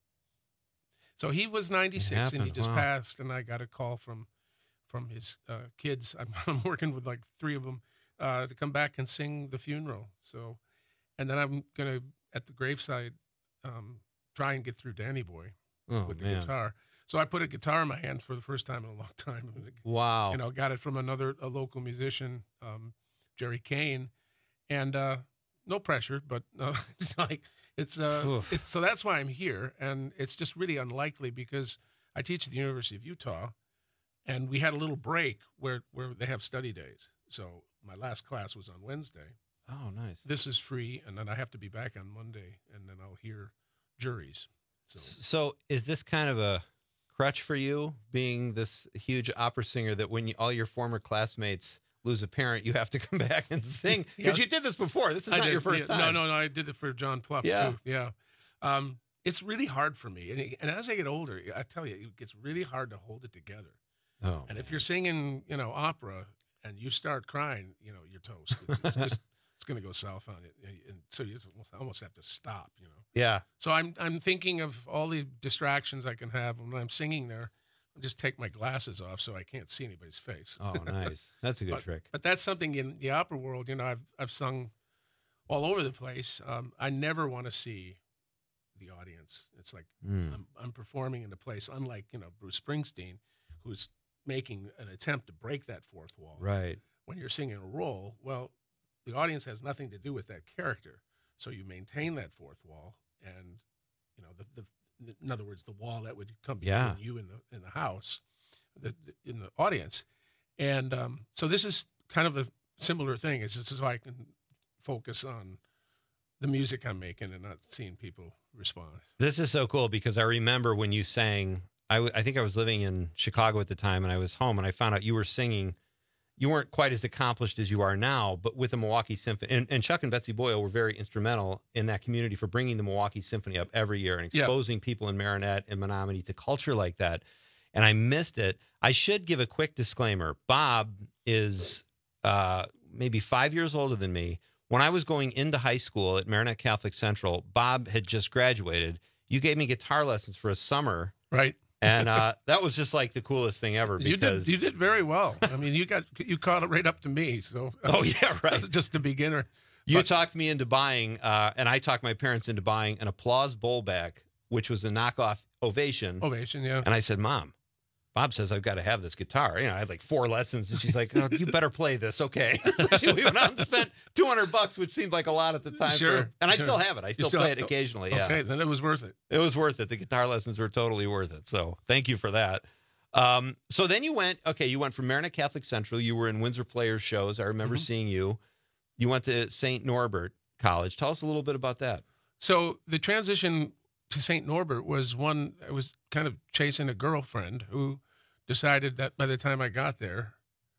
So he was ninety-six and he just
wow.
passed. And I got a call from from his uh, kids. I'm, I'm working with like three of them uh, to come back and sing the funeral. So, and then I'm going to, at the graveside, um, try and get through Danny Boy
oh,
with the
man.
guitar. So I put a guitar in my hand for the first time in a long time.
Wow.
You know, got it from another, a local musician, um, Jerry Kane. And, uh, no pressure, but uh, it's like it's uh, it's so that's why I'm here, and it's just really unlikely because I teach at the University of Utah, and we had a little break where where they have study days. So my last class was on Wednesday.
Oh, nice.
This is free, and then I have to be back on Monday, and then I'll hear juries. So,
so is this kind of a crutch for you, being this huge opera singer, that when you, all your former classmates lose a parent, you have to come back and sing? Because
Yeah.
you did this before. This is
I
not
did,
your first
yeah,
time.
No, no, no. I did it for John Pluff
Yeah.
too. Yeah. Um, it's really hard for me, and, and as I get older, I tell you, it gets really hard to hold it together.
Oh,
and if you're singing, you know, opera, and you start crying, you know, you're toast. It's, it's just it's going to go south on it, and so you almost have to stop. You know.
Yeah.
So I'm I'm thinking of all the distractions I can have when I'm singing there. I'll just take my glasses off so I can't see anybody's face.
Oh, nice. That's a good
but,
trick.
But that's something in the opera world. You know, I've I've sung all over the place. Um, I never want to see the audience. It's like
Mm.
I'm I'm performing in a place, unlike you know Bruce Springsteen, who's making an attempt to break that fourth wall.
Right.
When you're singing a role, well, the audience has nothing to do with that character, so you maintain that fourth wall, and you know the the. In other words, the wall that would come between
Yeah.
you and the in the house, the, the, in the audience, and um, so this is kind of a similar thing. Is this is why I can focus on the music I'm making and not seeing people respond.
This is so cool because I remember when you sang. I, w- I think I was living in Chicago at the time, and I was home, and I found out you were singing. You weren't quite as accomplished as you are now, but with the Milwaukee Symphony. And, and Chuck and Betsy Boyle were very instrumental in that community for bringing the Milwaukee Symphony up every year and
Yeah.
exposing people in Marinette and Menominee to culture like that. And I missed it. I should give a quick disclaimer. Bob is uh, maybe five years older than me. When I was going into high school at Marinette Catholic Central, Bob had just graduated. You gave me guitar lessons for a summer.
Right.
And uh, that was just like the coolest thing ever. Because
You did you did very well. I mean, you got you caught it right up to me. So
Oh, yeah, right.
just a beginner.
You
But-
talked me into buying, uh, and I talked my parents into buying an Applause Bowlback, which was a knockoff Ovation.
Ovation, yeah.
And I said, Mom, Bob says I've got to have this guitar. You know, I had like four lessons, and she's like, oh, you better play this, okay? So she, we went out and spent two hundred bucks, which seemed like a lot at the time.
Sure,
for, and I
sure.
still have it. I
You
still,
still
play
have-
it occasionally. Yeah.
Okay, then it was worth it.
It was worth it. The guitar lessons were totally worth it. So thank you for that. Um, so then you went, okay, you went from Marinette Catholic Central. You were in Windsor Players shows. I remember
Mhm.
seeing you. You went to Saint Norbert College. Tell us a little bit about that.
So the transition to Saint Norbert was one, I was kind of chasing a girlfriend who decided that by the time I got there,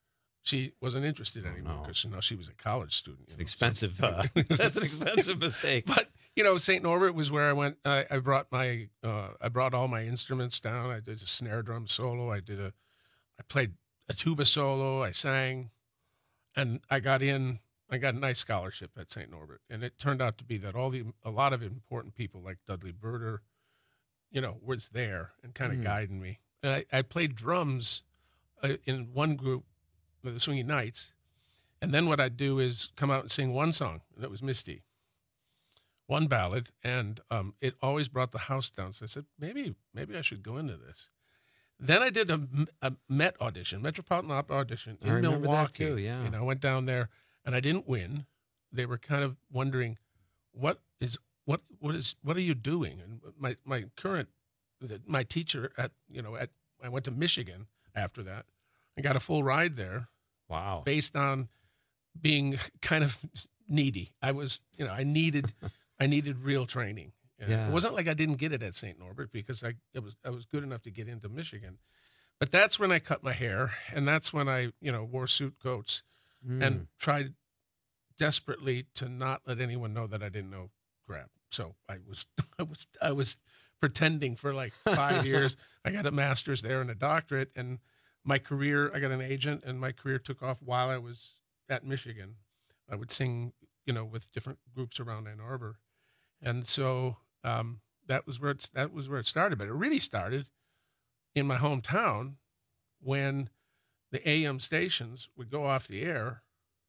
she wasn't interested anymore because you know she was a college student.
It's an expensive. Uh, that's an expensive mistake.
But You know, Saint Norbert was where I went. I, I brought my, uh, I brought all my instruments down. I did a snare drum solo. I did a, I played a tuba solo. I sang, and I got in. I got a nice scholarship at Saint Norbert, and it turned out to be that all the a lot of important people like Dudley Birder, you know, was there and kind of
Mm.
guiding me. And I, I played drums uh, in one group, the Swinging Knights, and then what I'd do is come out and sing one song, and that was Misty, one ballad, and um, it always brought the house down. So I said, maybe maybe I should go into this. Then I did a, a Met audition, Metropolitan Opera audition
I
in
remember that
Milwaukee.
too, yeah.
You know, I went down there. And I didn't win. They were kind of wondering, what is what what is what are you doing? And my my current my teacher at you know at I went to Michigan after that. I got a full ride there.
Wow.
Based on being kind of needy. I was you know I needed I needed real training. And
Yeah.
It wasn't like I didn't get it at Saint Norbert because I it was I was good enough to get into Michigan. But that's when I cut my hair, and that's when I you know wore suit coats.
Mm.
And tried desperately to not let anyone know that I didn't know grab. So I was, I was, I was pretending for like five years. I got a master's there and a doctorate, and my career. I got an agent, and my career took off while I was at Michigan. I would sing, you know, with different groups around Ann Arbor, and so um, that was where it's that was where it started. But it really started in my hometown when the A M stations would go off the air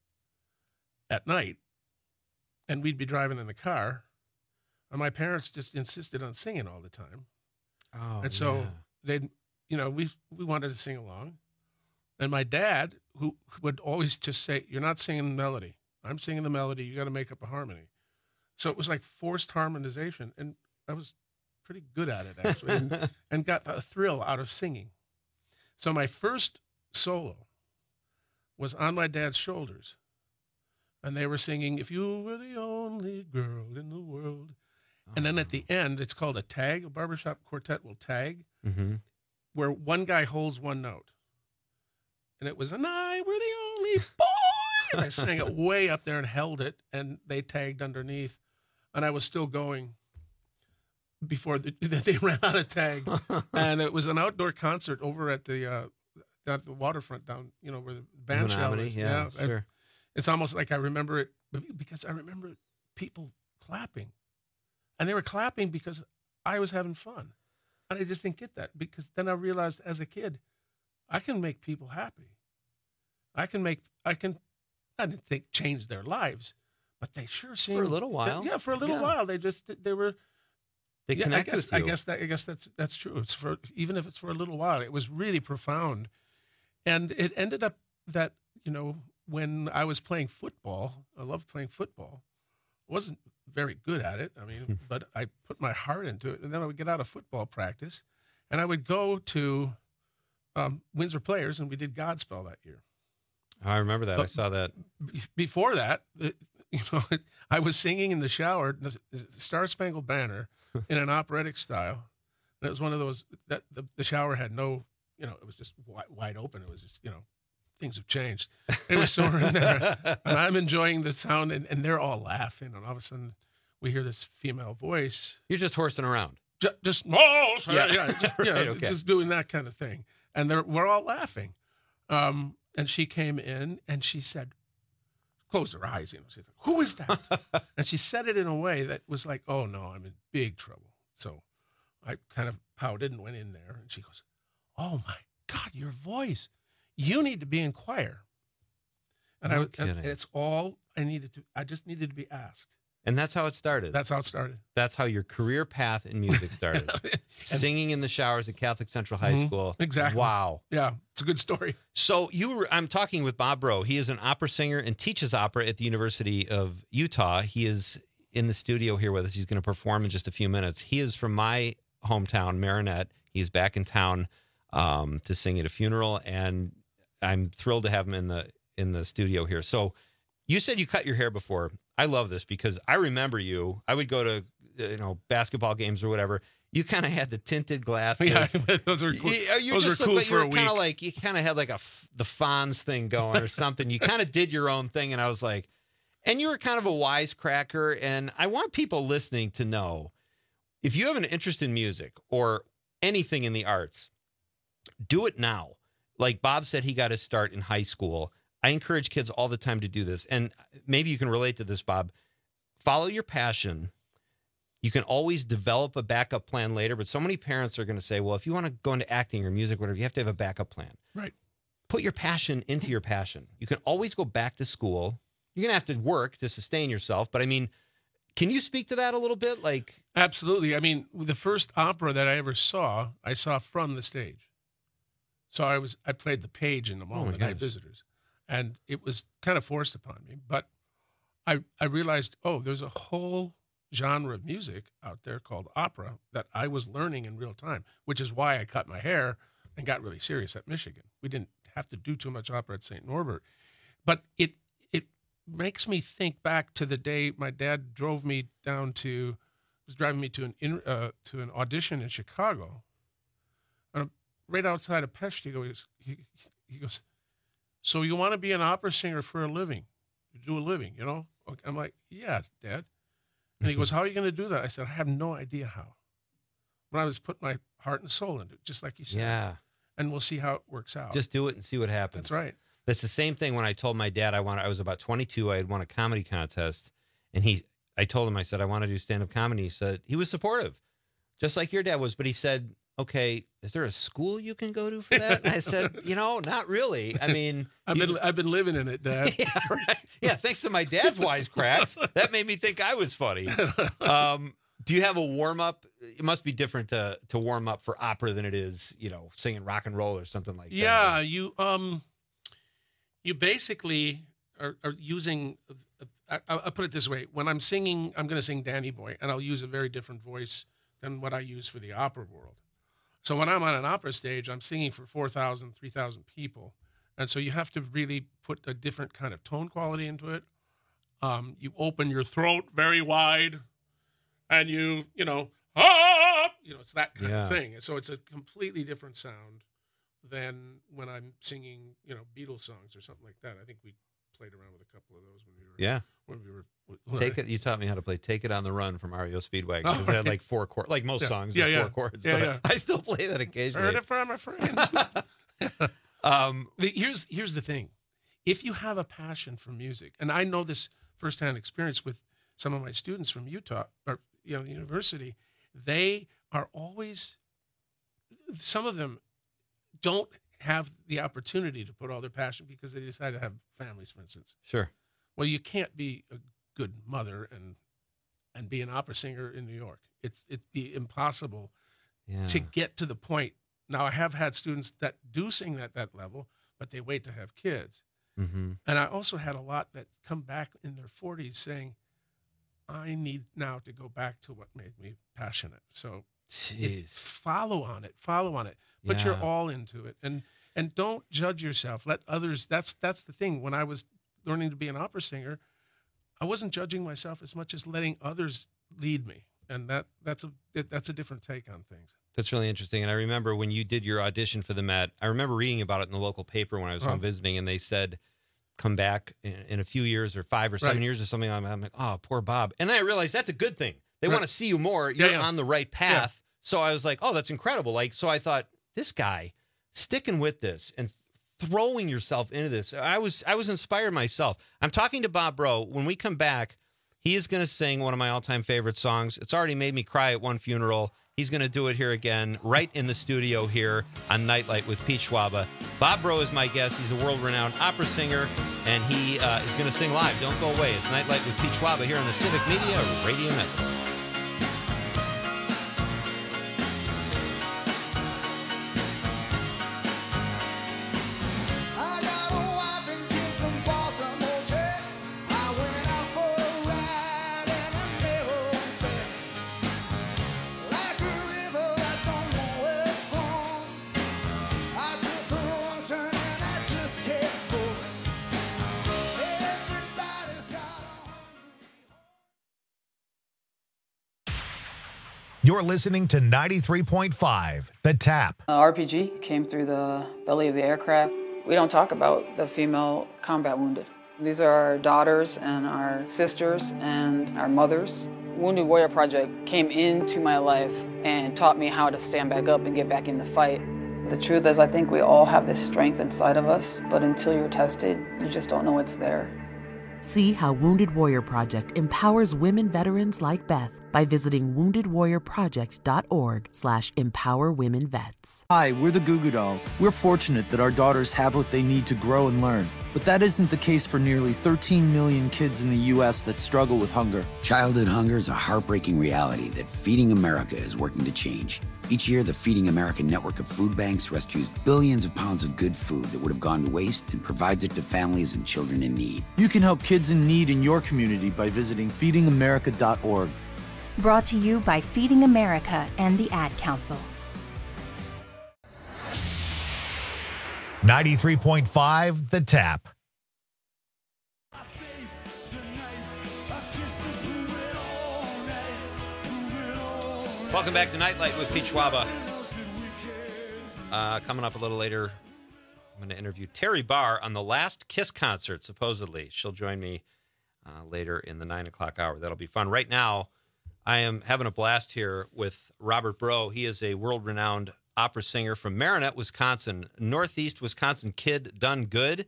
at night, and we'd be driving in the car, and my parents just insisted on singing all the time.
Oh,
and so
yeah.
they'd, you know, we we wanted to sing along, and my dad, who would always just say, "You're not singing the melody. I'm singing the melody. You got to make up a harmony." So it was like forced harmonization, and I was pretty good at it actually, and, and got a thrill out of singing. So my first solo was on my dad's shoulders, and they were singing "If You Were the Only Girl in the World." Oh. And then at the end, it's called a tag. A barbershop quartet will tag,
mm-hmm.
where one guy holds one note. And it was, "And I were the only boy." And I sang it way up there and held it, and they tagged underneath. And I was still going before the, they ran out of tag. And it was an outdoor concert over at the uh, at the waterfront down, you know, where the band shell is.
Yeah,
yeah,
sure.
It's almost like I remember it because I remember people clapping, and they were clapping because I was having fun, and I just didn't get that because then I realized as a kid, I can make people happy. I can make I can I didn't think change their lives, but they sure seemed
For a little while.
Yeah, for a little
Yeah.
while they just they were.
They
Yeah, I
connect
guess,
with you.
I guess that I guess that's that's true. It's for even if it's for a little while, it was really profound, and it ended up that you know when I was playing football, I loved playing football. I wasn't very good at it. I mean, but I put my heart into it, and then I would get out of football practice, and I would go to um, Windsor Players, and we did Godspell that year.
I remember that. I
But
saw that.
b- Before that, it, you know, I was singing in the shower, the the Star Spangled Banner, in an operatic style. And it was one of those that the, the shower had no, you know, it was just wide, wide open. It was just, you know, things have changed. Anyway, so we're in there, and I'm enjoying the sound, and, and they're all laughing, and all of a sudden we hear this female voice.
You're just horsing around.
Just, just oh, sorry,
Yeah.
yeah, just, you know,
Right, okay.
just doing that kind of thing. And they're, we're all laughing. Um, and she came in, and she said, closed her eyes, you know, she's like, "Who is that?" And she said it in a way that was like, "Oh no, I'm in big trouble." So I kind of pouted and went in there, and she goes, "Oh my God, your voice! You need to be in choir." And
No
I, and
kidding.
it's all I needed to. I just needed to be asked.
And that's how it started.
That's how it started.
That's how your career path in music started. Singing in the showers at Catholic Central High
Mhm.
School.
Exactly.
Wow.
Yeah, it's a good story.
So you were, I'm talking with Bob Bro. He is an opera singer and teaches opera at the University of Utah. He is in the studio here with us. He's going to perform in just a few minutes. He is from my hometown, Marinette. He's back in town um, to sing at a funeral, and I'm thrilled to have him in the in the studio here. So you said you cut your hair before. I love this because I remember you. I would go to you know basketball games or whatever. You kind of had the tinted glasses.
Yeah, those are cool.
You, you
those
just
are
looked
cool
like
for
you
a
were kind
week.
of like you kind of had like a f- the Fonz thing going or something. You kind of did your own thing, and I was like, And you're kind of a wisecracker, and I want people listening to know, if you have an interest in music or anything in the arts, do it now. Like Bob said, he got his start in high school. I encourage kids all the time to do this. And maybe you can relate to this, Bob. Follow your passion. You can always develop a backup plan later, but so many parents are going to say, well, if you want to go into acting or music, whatever, you have to have a backup plan.
Right.
Put your passion into your passion. You can always go back to school. You're going to have to work to sustain yourself. But I mean, can you speak to that a little bit? Like,
absolutely. I mean, the first opera that I ever saw, I saw from the stage. So I was, I played the page in the Mall,
Oh, my
the Night
gosh.
Visitors. And it was kind of forced upon me. But I, I realized, oh, there's a whole genre of music out there called opera that I was learning in real time, which is why I cut my hair and got really serious at Michigan. We didn't have to do too much opera at Saint Norbert. But it it makes me think back to the day my dad drove me down to, was driving me to an in, uh, to an audition in Chicago. And right outside of Pest, he goes, he, he goes, so you want to be an opera singer for a living? You do a living, you know? I'm like, yeah, Dad. And he goes, how are you going to do that? I said, I have no idea how. But I was putting my heart and soul into it, just like you said.
Yeah.
And we'll see how it works out.
just do it and see what happens.
That's right.
That's the same thing when I told my dad I wanted, I was about twenty-two. I had won a comedy contest. And he, I told him, I said, I want to do stand-up comedy. He said, he was supportive, just like your dad was. But he said, okay, is there a school you can go to for that? And I said, you know, not really. I mean,
I've
you-
been I've been living in it, Dad.
yeah, right. Yeah, thanks to my dad's wisecracks, that made me think I was funny. Um, do you have a warm up? It must be different to to warm up for opera than it is, you know, singing rock and roll or something like
Yeah,
that.
you um, you basically are, are using. I, I'll put it this way: when I'm singing, I'm going to sing Danny Boy, and I'll use a very different voice than what I use for the opera world. So when I'm on an opera stage, I'm singing for four thousand, three thousand people, and so you have to really put a different kind of tone quality into it. Um, you open your throat very wide, and you, you know, ah, you know, it's that kind
Yeah.
of thing. So it's a completely different sound than when I'm singing, you know, Beatles songs or something like that. I think we played around with a couple of those when we were,
Yeah.
when we were.
Take it. You taught me how to play "Take It on the Run" from R E O Speedwagon because
Oh,
it had
right.
like four chords, like most
Yeah.
songs,
Yeah,
with
yeah.
four chords.
Yeah,
but
yeah.
I still play that occasionally.
Heard it from a friend.
Um,
The- here's here's the thing: if you have a passion for music, and I know this firsthand experience with some of my students from Utah or you know university, they are always. Some of them don't have the opportunity to put all their passion because they decide to have families, for instance.
Sure.
Well, you can't be a good mother and and be an opera singer in New York. It's it'd be impossible
Yeah.
to get to the point. Now, I have had students that do sing at that level, but they wait to have kids.
Mm-hmm.
And I also had a lot that come back in their forties saying, I need now to go back to what made me passionate. So if- follow on it, follow on it, put your
Yeah.
all into it, and and don't judge yourself. Let others, that's that's the thing. When I was learning to be an opera singer, I wasn't judging myself as much as letting others lead me. And that that's a that's a different take on things.
That's really interesting. And I remember when you did your audition for the Met, I remember reading about it in the local paper when I was
Oh.
home visiting, and they said, come back in, in a few years or five or seven
Right.
years or something. I'm, I'm like, oh, poor Bob. And then I realized that's a good thing. They
Right.
want to see you more.
Yeah,
You're
yeah.
on the right path. So I was like, oh, that's incredible. Like, so I thought, this guy sticking with this and throwing yourself into this. I was I was inspired myself. I'm talking to Bob Bro. When we come back, he is going to sing one of my all-time favorite songs. It's already made me cry at one funeral. He's going to do it here again, right in the studio here on Nightlight with Pete Schwaba. Bob Bro is my guest. He's a world-renowned opera singer, and he uh, is going to sing live. Don't go away. It's Nightlight with Pete Schwaba here on the Civic Media Radio Network.
You're listening to ninety-three point five, The Tap.
Uh, R P G came through the belly of the aircraft. We don't talk about the female combat wounded. These are our daughters and our sisters and our mothers. Wounded Warrior Project came into my life and taught me how to stand back up and get back in the fight. The truth is, I think we all have this strength inside of us, but until you're tested, you just don't know it's there.
See how Wounded Warrior Project empowers women veterans like Beth by visiting wounded warrior project dot org slash empower women vets.
Hi, we're the Goo Goo Dolls. We're fortunate that our daughters have what they need to grow and learn. But that isn't the case for nearly thirteen million kids in the U S that struggle with hunger.
Childhood hunger is a heartbreaking reality that Feeding America is working to change. Each year, the Feeding America network of food banks rescues billions of pounds of good food that would have gone to waste and provides it to families and children in need.
You can help kids in need in your community by visiting feeding america dot org.
Brought to you by Feeding America and the Ad Council.
ninety-three point five The Tap.
Welcome back to Nightlight with Pete Schwaba. Uh, coming up a little later, I'm going to interview Terry Barr on the last Kiss concert, supposedly. She'll join me uh, later in the nine o'clock hour. That'll be fun. Right now, I am having a blast here with Robert Bro. He is a world-renowned opera singer from Marinette, Wisconsin, Northeast Wisconsin kid done good,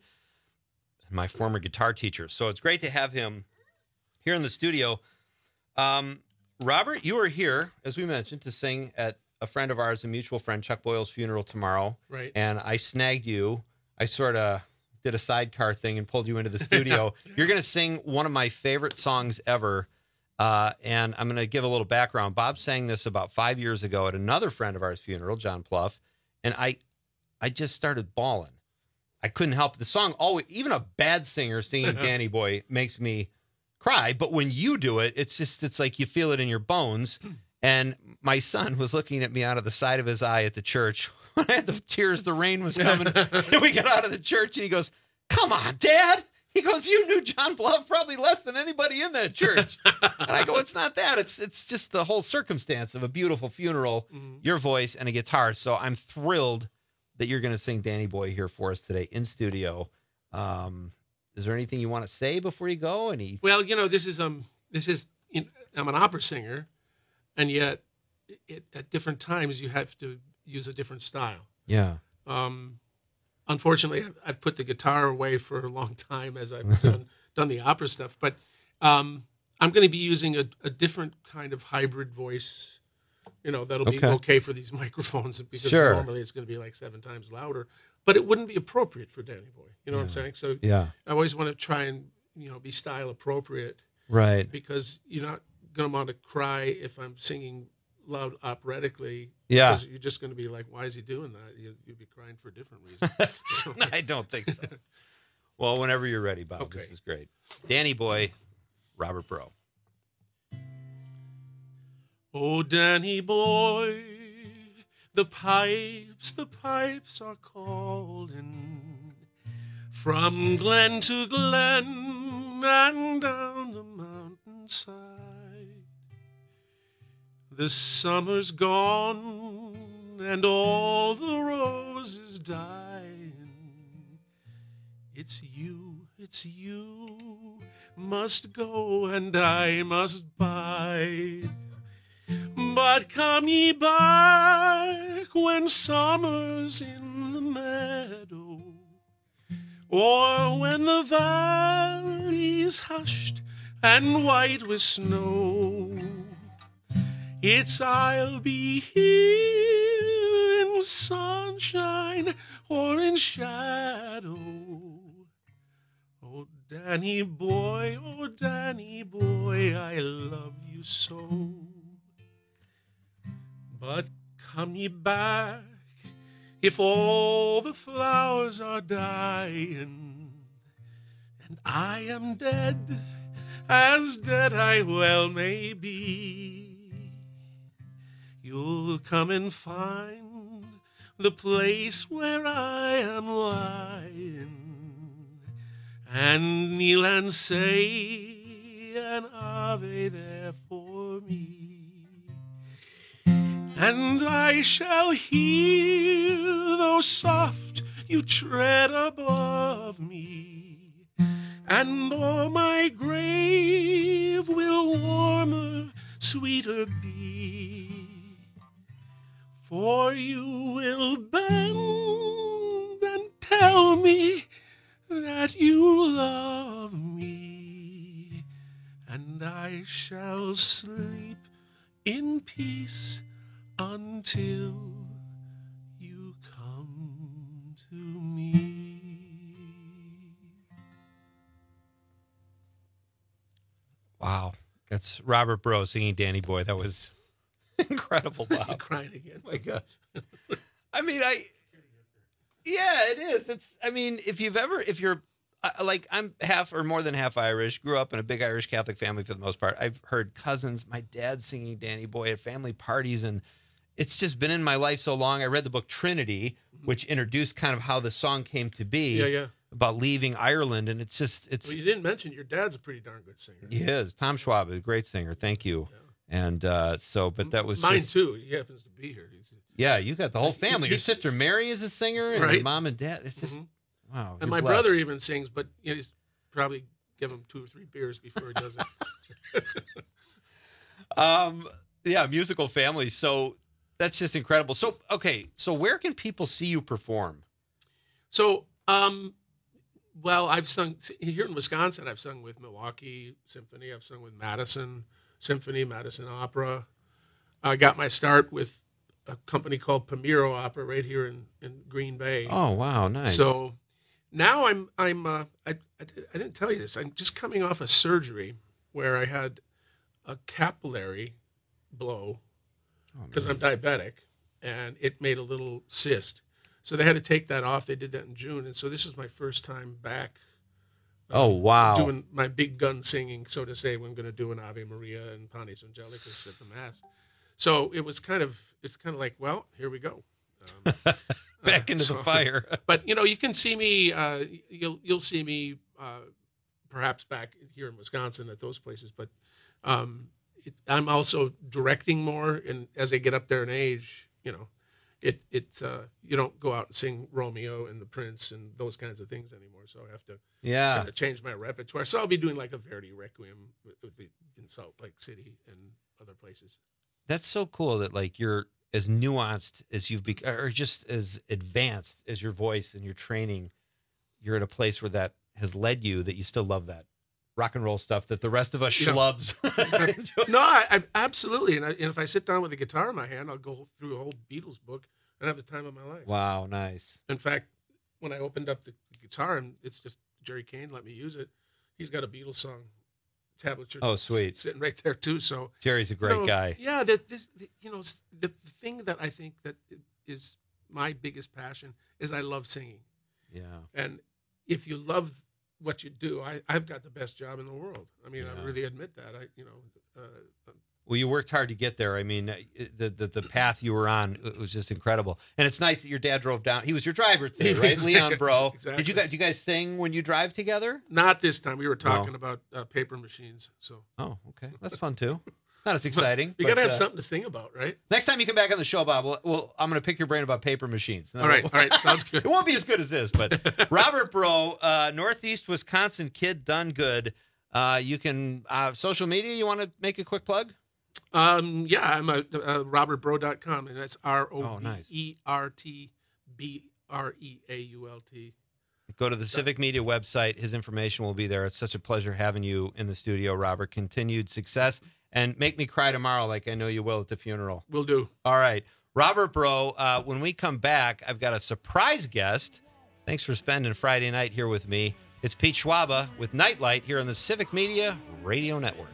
my former guitar teacher. So it's great to have him here in the studio. Um, Robert, you are here, as we mentioned, to sing at a friend of ours, a mutual friend, Chuck Boyle's funeral tomorrow.
Right.
And I snagged you. I sort of did a sidecar thing and pulled you into the studio. You're going to sing one of my favorite songs ever. Uh, and I'm going to give a little background. Bob sang this about five years ago at another friend of ours' funeral, John Pluff. And I I just started bawling. I couldn't help it. The song, always, even a bad singer singing Danny Boy makes me cry. But when you do it, it's just, it's like you feel it in your bones. And my son was looking at me out of the side of his eye at the church when I had the tears, the rain was coming. And we got out of the church and he goes, "Come on, Dad." He goes, "You knew John Bluff probably less than anybody in that church." And I go, "It's not that. It's it's just the whole circumstance of a beautiful funeral, mm-hmm. your voice and a guitar." So I'm thrilled that you're going to sing Danny Boy here for us today in studio. Um, is there anything you want to say before you go? Any?
Well, you know, this is um, this is I'm an opera singer, and yet it, at different times you have to use a different style.
Yeah.
Um, unfortunately, I've, I've put the guitar away for a long time as I've done, done the opera stuff. But um, I'm going to be using a, a different kind of hybrid voice. You know, that'll be
Okay.
okay for these microphones because
Sure.
normally it's going to be like seven times louder. But it wouldn't be appropriate for Danny Boy. You know what I'm saying? So
Yeah.
I always want to try and, you know, be style appropriate.
Right.
Because you're not going to want to cry if I'm singing loud operatically.
Yeah.
Because you're just going to be like, why is he doing that? You, you'd be crying for a different reason. So,
I don't think so. Well, whenever you're ready, Bob.
Okay.
This is great. Danny Boy, Robert Bro.
Oh, Danny Boy, the pipes, the pipes are calling from glen to glen and down the mountainside. The summer's gone and all the roses dying. It's you, it's you must go and I must bide. But come ye back when summer's in the meadow, or when the valley's hushed and white with snow. It's I'll be here in sunshine or in shadow. Oh, Danny boy, oh, Danny boy, I love you so. But come ye back if all the flowers are dying, and I am dead, as dead I well may be. You'll come and find the place where I am lying, and kneel and say an Ave there for me. And I shall hear, though soft, you tread above me, and o'er my grave will warmer, sweeter be. For you will bend and tell me that you love me, and I shall sleep in peace until you come to me.
Wow. That's Robert Bro singing Danny Boy. That was incredible, Bob.
You're crying again.
Oh my gosh. I mean, I, yeah, it is. It's, I mean, if you've ever, if you're, uh, like, I'm half or more than half Irish, grew up in a big Irish Catholic family for the most part. I've heard cousins, my dad singing Danny Boy at family parties, and it's just been in my life so long. I read the book Trinity, mm-hmm. which introduced kind of how the song came to be.
Yeah, yeah.
About leaving Ireland, and it's just, it's...
Well, you didn't mention your dad's a pretty darn good singer.
He is. Tom Schwab is a great singer. Thank you. Yeah. And uh, so, but that was
Mine,
just,
too. He happens to be here. He's,
yeah, you got the whole family. Your sister Mary is a singer, and
right.
your mom and dad. It's just, mm-hmm. wow.
And my
blessed.
brother even sings, but you know, he's probably give him two or three beers before he does it.
um, yeah, musical family. So that's just incredible. So, okay, so where can people see you perform?
So, um... Well, I've sung here in Wisconsin. I've sung with Milwaukee Symphony. I've sung with Madison Symphony, Madison Opera. I got my start with a company called Palmiro Opera right here in, in Green Bay.
Oh, wow, nice.
So now I'm I'm uh, I, I I didn't tell you this. I'm just coming off a surgery where I had a capillary blow because oh, I'm diabetic, and it made a little cyst. So they had to take that off. They did that in June. And so this is my first time back.
Um, oh, wow.
Doing my big gun singing, so to say. I'm going to do an Ave Maria and Panis Angelicus at the Mass. So it was kind of, it's kind of like, well, here we go. Um,
back into
uh, so,
the fire.
But, you know, you can see me, uh, you'll you'll see me uh, perhaps back here in Wisconsin at those places. But um, it, I'm also directing more. And as I get up there in age, you know, It it's uh you don't go out and sing Romeo and the Prince and those kinds of things anymore. So I have to
yeah
kind of change my repertoire. So I'll be doing like a Verdi Requiem with, with the, in Salt Lake City and other places.
That's so cool that like you're as nuanced as you've become, or just as advanced as your voice and your training. You're at a place where that has led you that you still love that rock and roll stuff that the rest of us
You know,
schlubs.
no, I, I absolutely. And, I, and if I sit down with a guitar in my hand, I'll go through a whole Beatles book and have the time of my life.
Wow, nice.
In fact, when I opened up the guitar and it's just Jerry Kane let me use it, he's got a Beatles song tablature.
Oh, sweet.
Sitting right there too. So
Jerry's a great
you know,
guy.
Yeah, that this the, you know the, the thing that I think that is my biggest passion is I love singing.
Yeah.
And if you love what you do, I, I've got the best job in the world. I mean,
Yeah.
I really admit that. I, you know, uh,
Well, you worked hard to get there. I mean, the, the the path you were on, it was just incredible. And it's nice that your dad drove down. He was your driver too, right? Leon Bro.
Exactly.
Did you guys, do you guys sing when you drive together?
Not this time. We were talking
No.
about uh, paper machines. So.
Oh, okay. That's fun too. Not as exciting.
You
but,
got to have
uh,
something to sing about, right?
Next time you come back on the show, Bob, well, well I'm going to pick your brain about paper machines.
All right, all right, sounds good.
It won't be as good as this, but Robert Bro, uh, Northeast Wisconsin kid, done good. Uh, you can, uh, social media, you want to make a quick plug?
Um, yeah, I'm a uh, robert bro dot com, and that's R O B E R T B R E A U L T.
Go to the Civic Media website. His information will be there. It's such a pleasure having you in the studio, Robert. Continued success. And make me cry tomorrow like I know you will at the funeral.
Will do.
All right. Robert Bro, uh, when we come back, I've got a surprise guest. Thanks for spending Friday night here with me. It's Pete Schwaba with Nightlight here on the Civic Media Radio Network.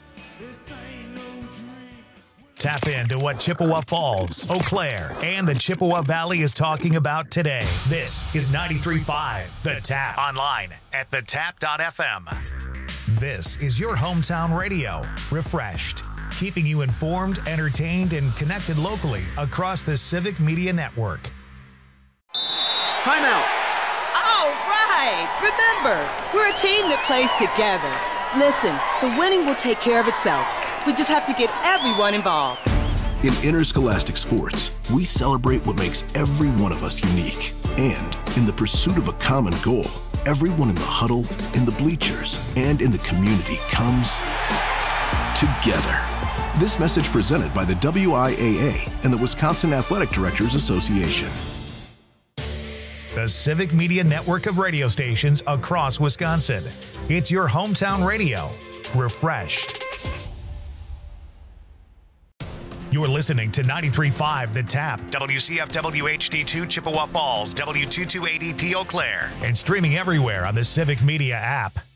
Tap into what Chippewa Falls, Eau Claire, and the Chippewa Valley is talking about today. This is ninety-three point five The Tap. Online at the tap dot f m. This is your hometown radio, refreshed, keeping you informed, entertained, and connected locally across the Civic Media Network.
Timeout.
All right. Remember, we're a team that plays together. Listen, the winning will take care of itself. We just have to get everyone involved.
In interscholastic sports, we celebrate what makes every one of us unique. And in the pursuit of a common goal, everyone in the huddle, in the bleachers, and in the community comes together. This message presented by the W I A A and the Wisconsin Athletic Directors Association.
The Civic Media network of radio stations across Wisconsin. It's your hometown radio, refreshed. You're listening to ninety-three point five The Tap, W C F W H D two Chippewa Falls, W two two eight zero P Eau Claire, and streaming everywhere on the Civic Media app.